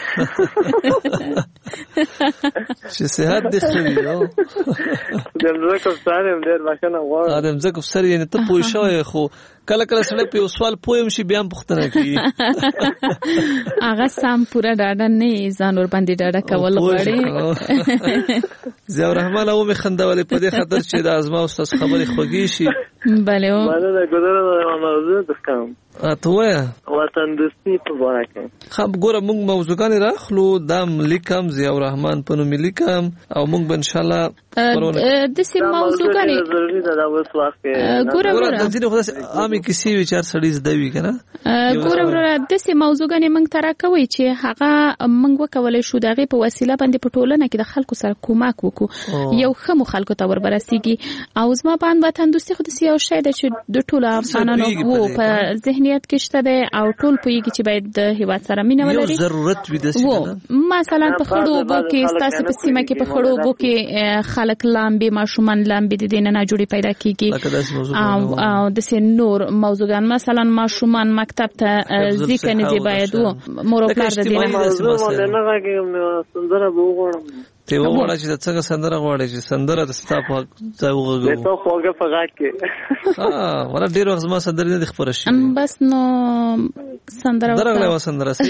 چې صحت دې خري یو دمزه کو سارم ډیر ماشنه غواړم دمزه کو سر یې ته پوه شوې خو کله کله سره په سوال پویم شي بیا پوښتنه کوي هغه سم پورا ډاډه نه ځان ور باندې ډاډه کول غواړي ضیاء الرحمن او مخندولې په دې خاطر چې د ازما استاد خبرې خوږی شي بله و مننه ګذر موضوع د کوم اتوه وطن دوستي په واره کې خب ګوره موږ موضوعګان راخلو د لیکم ضیاء الرحمن په نوم لیکم او موږ به ان شاء الله د سیم موضوعګان ضروري ده دا اوس وخت کې ګوره د دې خو عامي کسی وچار سړی زدوي کنه ګوره د سیم موضوعګان موږ ترا کوي چې هغه موږ وکولای شو دغه په وسیله باندې په ټولنه کې د خلکو سره کومک وکړو یو خمو خلکو ته وربرسیږي او زما باندې وطن دوستي خو د سیاو شای د چې د ټولو افغانانو وو په ذهنیت کې شته ده او ټول پویږي چې باید د هیواد سره مینه ولري یو ضرورت وي د مثلا په خړو بو کې ستاسو په سیمه کې په خړو بو کې خلک لامبي ماشومان لامبي د دینه نه جوړي پیدا کیږي او د سین نور موضوعګان مثلا ماشومان مکتب ته ځکه نه دی باید وو مور او پلار د دینه موضوع نه راګي سندره وګورم ته وګوره چې څنګه سندره غواړي چې سندره د ستا په ځای وګورو ته خوګه فقط کې ولا ډیر وخت ما سندره نه خبره شي بس نو سندره درغله سندره سي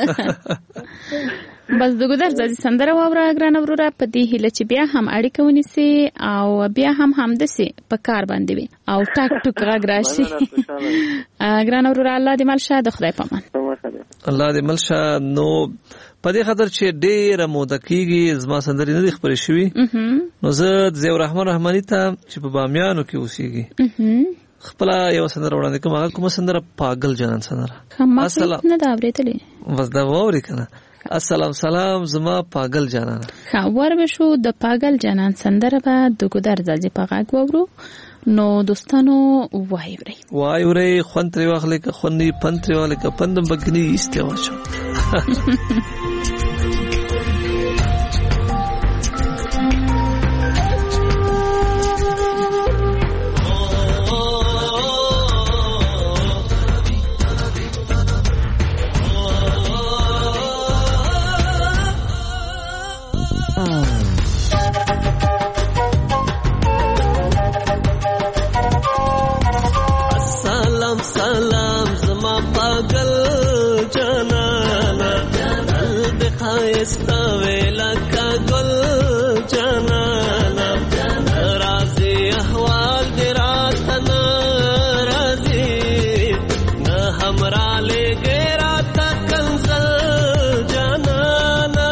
بس دغه درځي سندره واوره ګران وروره په دې هله چې بیا هم اړیکه ونیسي او بیا هم دسي په کار باندې وي او ټاک ټوک غږ راشي ګران وروره الله دې مل شه د خدای پامان الله دې مل شه نو په دې خاطر چې ډېر موده کېږي زما سندرې نه دي خبرې شوي نو زه ضیاء الرحمن رحماني ته چې په بامیانو کې اوسېږي خپل یو سندره وړاندې کوم هغه کومه سندره پاگل جانان سندره السلام نه دا اورېدلې بس دا ووري کنه السلام سلام زما پاگل جانان خبر بشو د پاگل جانان سندره به د ګودر ځي په غاګ وورو نو دوستانو وایوري خوندري واخلې که خوني پنتري واخلې که پندم بګني استوا شو ښایسته وې لکه ګل جانانه راځي احوال دې راته نه راځي نه هم رالېږې راته کنځل جانانه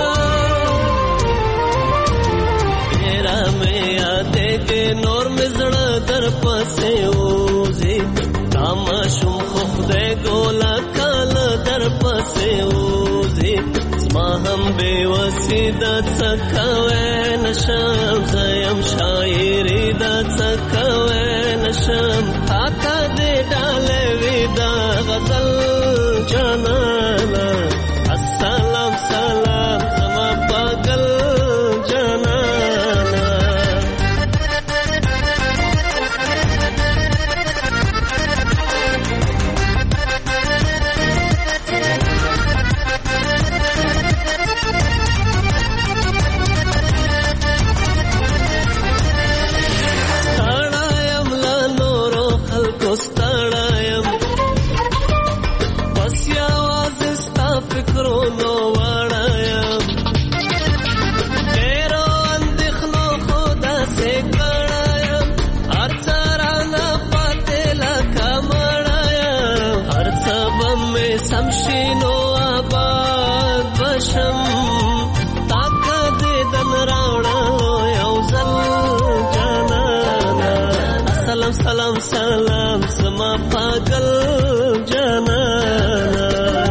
ډېره مې یادېږې نور مې زړه در پسې وځي دا ماشوم خو خدای ګوله کاله در پسې وځي زما هم بې وسي ده څه کوی نشم زه یم شاعري ده څه کوی نشم تا ته دې ډالۍ وي دا غزل جانانه السلام سلام زما پاگل جانانه ستړایم بس یوازې ستا فکرونو وړایم ډېرو اندېښنو خو داسې کړایم هر څه رانه پاتې لکه مړایم هر څه به مې سم شي نو آباد به شم تا که دیدن راوړلو یو ځل جانانه سلام سلام سلام زما پاگل جانانه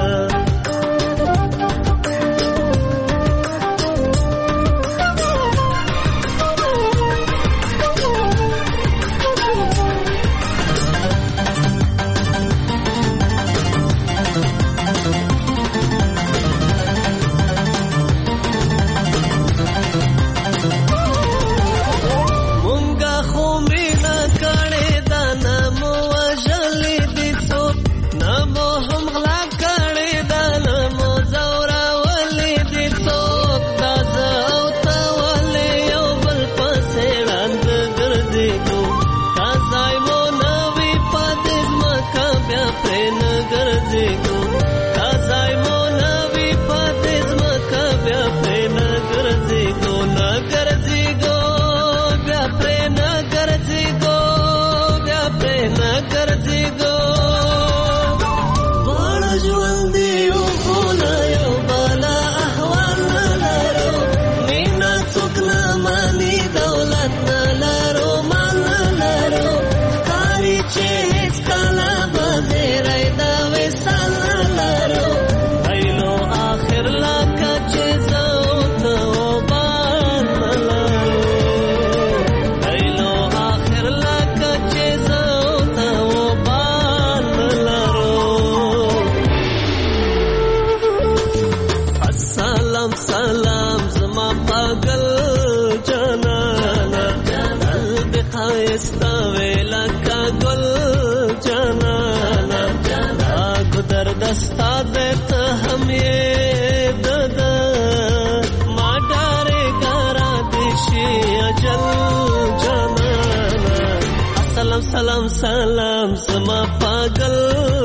سلام سلام زما پاگل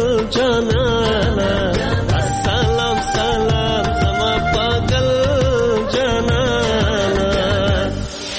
جانانه السلام سلام زما پاگل جانانه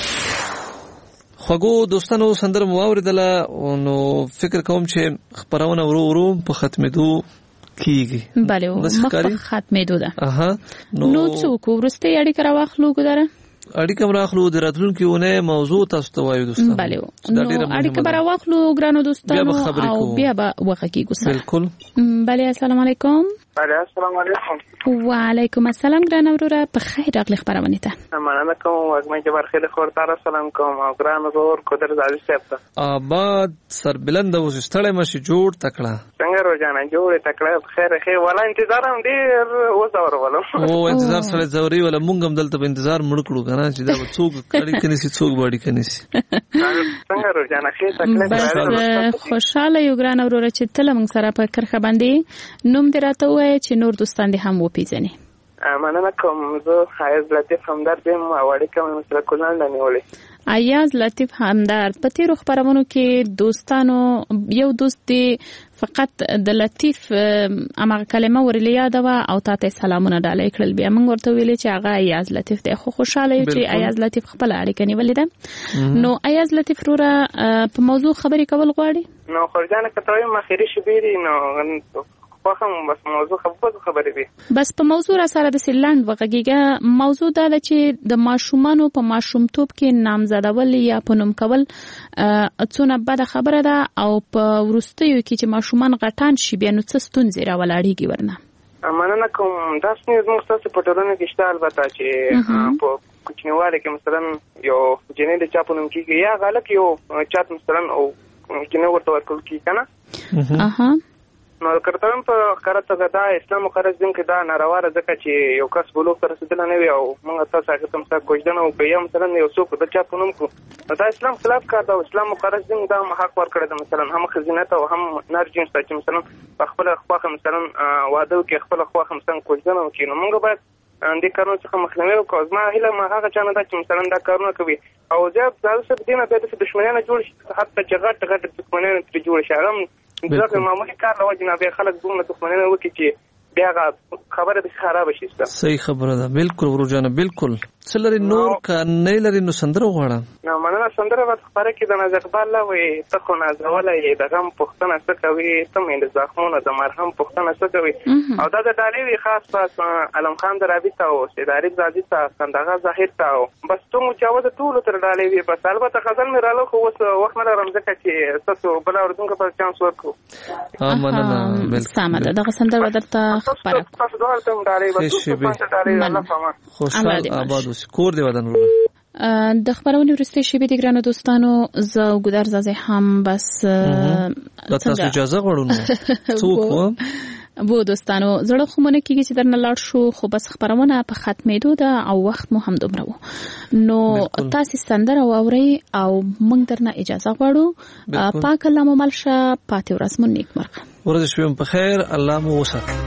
خوږو دوستانو سندره مو واوریدله نو فکر کوم چې خبرونه ورو ورو په ختمېدو کیږي بله مخ په ختمېدو ده نو څوک ورسته اړیکه راواخلو ګداره اړیکه راخلو د راتلونکي ونه موضوع تاسو ته وایو دوستانو بله نو اړیکه راواخلو ګرانو دوستانو او بیا به وغږیږو سره بالکل بله السلام علیکم بله السلام علیکم وعلیکم السلام ګران وروره په خیر راغلی خبرونه ته مننه کوم وګمه جبر خیر خور تعالی سلام کوم او ګران ورور قدر زادي صاحب ته آباد سربلند او ستړی مشي جوړ تکړه څنګه روزانه جوړ تکړه خیر ولا انتظار هم ډیر وځور ولم او انتظار سره زوري ولا مونږ هم دلته انتظار مړ کړو کنه چې دا څوک کړي کني سي څوک باندې کني سي څنګه روزانه خیر تکړه خوشاله یو ګران وروره چې تل موږ سره په کرخه باندې نوم دراته وای چې نور دوستان دې هم وپیژني مننه کوم زه حیاز لطیف همدرد یم او اړیکه مې سره کولانډ نیولې ایاز لطیف همدرد په تیرو خبرونو کې دوستانو یو دوست دی فقط د لطیف امغه کلمه ورلیا دا او تاسو سلامونه ډالۍ کړل بیا موږ ورته ویلې چې هغه ایاز لطیف دی خو خوشاله یو چې ایاز لطیف خپل اړیکه نیولې ده نو ایاز لطیف وروره په موضوع خبرې کول غواړي نو خرجانه کتاوی مخیری شبيري نو خو بس موضوع خبرې دي بس په موضوع را سره د سیلند وغږیږه موضوع دا چې د ماشومانو په ماشومتوب کې نامزدول یا پونم کول څونه بده خبره ده او په ورستیو کې چې ماشومان غټان شي بیا نو څه ستونزې راولاړيږي ورنه مننه کوم دا څنګه موږ تاسو په ټولنه کې شته البته چې په کوچنیواله کې مثلا یو جنې د چاپونم کې یا غلط یو چات مثلا او جنې ورته ورکول کی کنه اها نو کړتم په کارته دا اسلام مقرز دین کې دا ناروا ځکه چې یو کس بلوغ ته رسیدل نه وي او موږ تاسو هغه تم څه کوجدنه او قیام مثلا یو څوک د چا پونم کو دا اسلام خلاف کار دا اسلام مقرز دین دا حق ورکړی دا مثلا هم خزینه او هم نارجین چې مثلا خپل خواخه مثلا واده کې خپل خواخه مثلا کوجدنه او کینو موږ باید د کارونو څخه مخنیوي وکړو ما هله ما هغه چانه دا چې مثلا دا کارونه کوي او زیات ځل څه دینه د دښمنانو جوړ شي حتی چې غټ دښمنانو تر جوړ شي هغه ځکه معمولی کار له وجه نه به خلک دومره دښمنانه وکړي چې بیا خبره به خراب شي صحیح خبره ده بالکل ورجانه بالکل څلری نور ک نه لري نو سندره غواړه نو مننه سندره په خبره کې د نازک الله وي ته خو نازوله یې د غم پښتنه څه کوي ته مې د زخمونو د مرهم پښتنه څه کوي او دا د ډالۍ خاص پاس علم خان درابطه او سیداری زادي ته صندغه ظاهر ته بس ته مو چاوده ټول تر ډالۍ وي بس البته غزل مې رااله خو اوس وخت نه لرم ځکه چې تاسو بل اوردونکو په چانس ورکړو مننه بالکل سمه ده دغه سندره درته خبره تاسو دا ته ډالۍ بس ډالۍ الله فهمه خوشحال آباد کور دی ودان د خبرونې ورسته شی به د ګرانو دوستانو زه ګودر زازه هم بس تاسو اجازه غواړم څوک وو دوستانو زړه خو مونږ کېږي چې درنه لاړ شو خو بس خبرونه په ختمېدو ده او وخت مو هم دومره وو نو تاسو سندره واوري او مونږ درنه اجازه غواړو پاک الله مو ملشه پاتې ورځ مو نیک مرغه ورځ شوم په خیر الله مو وساتي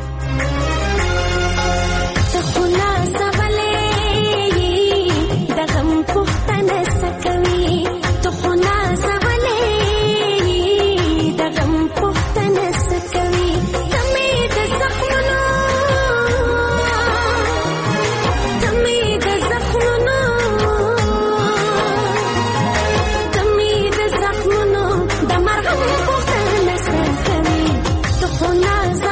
Nasa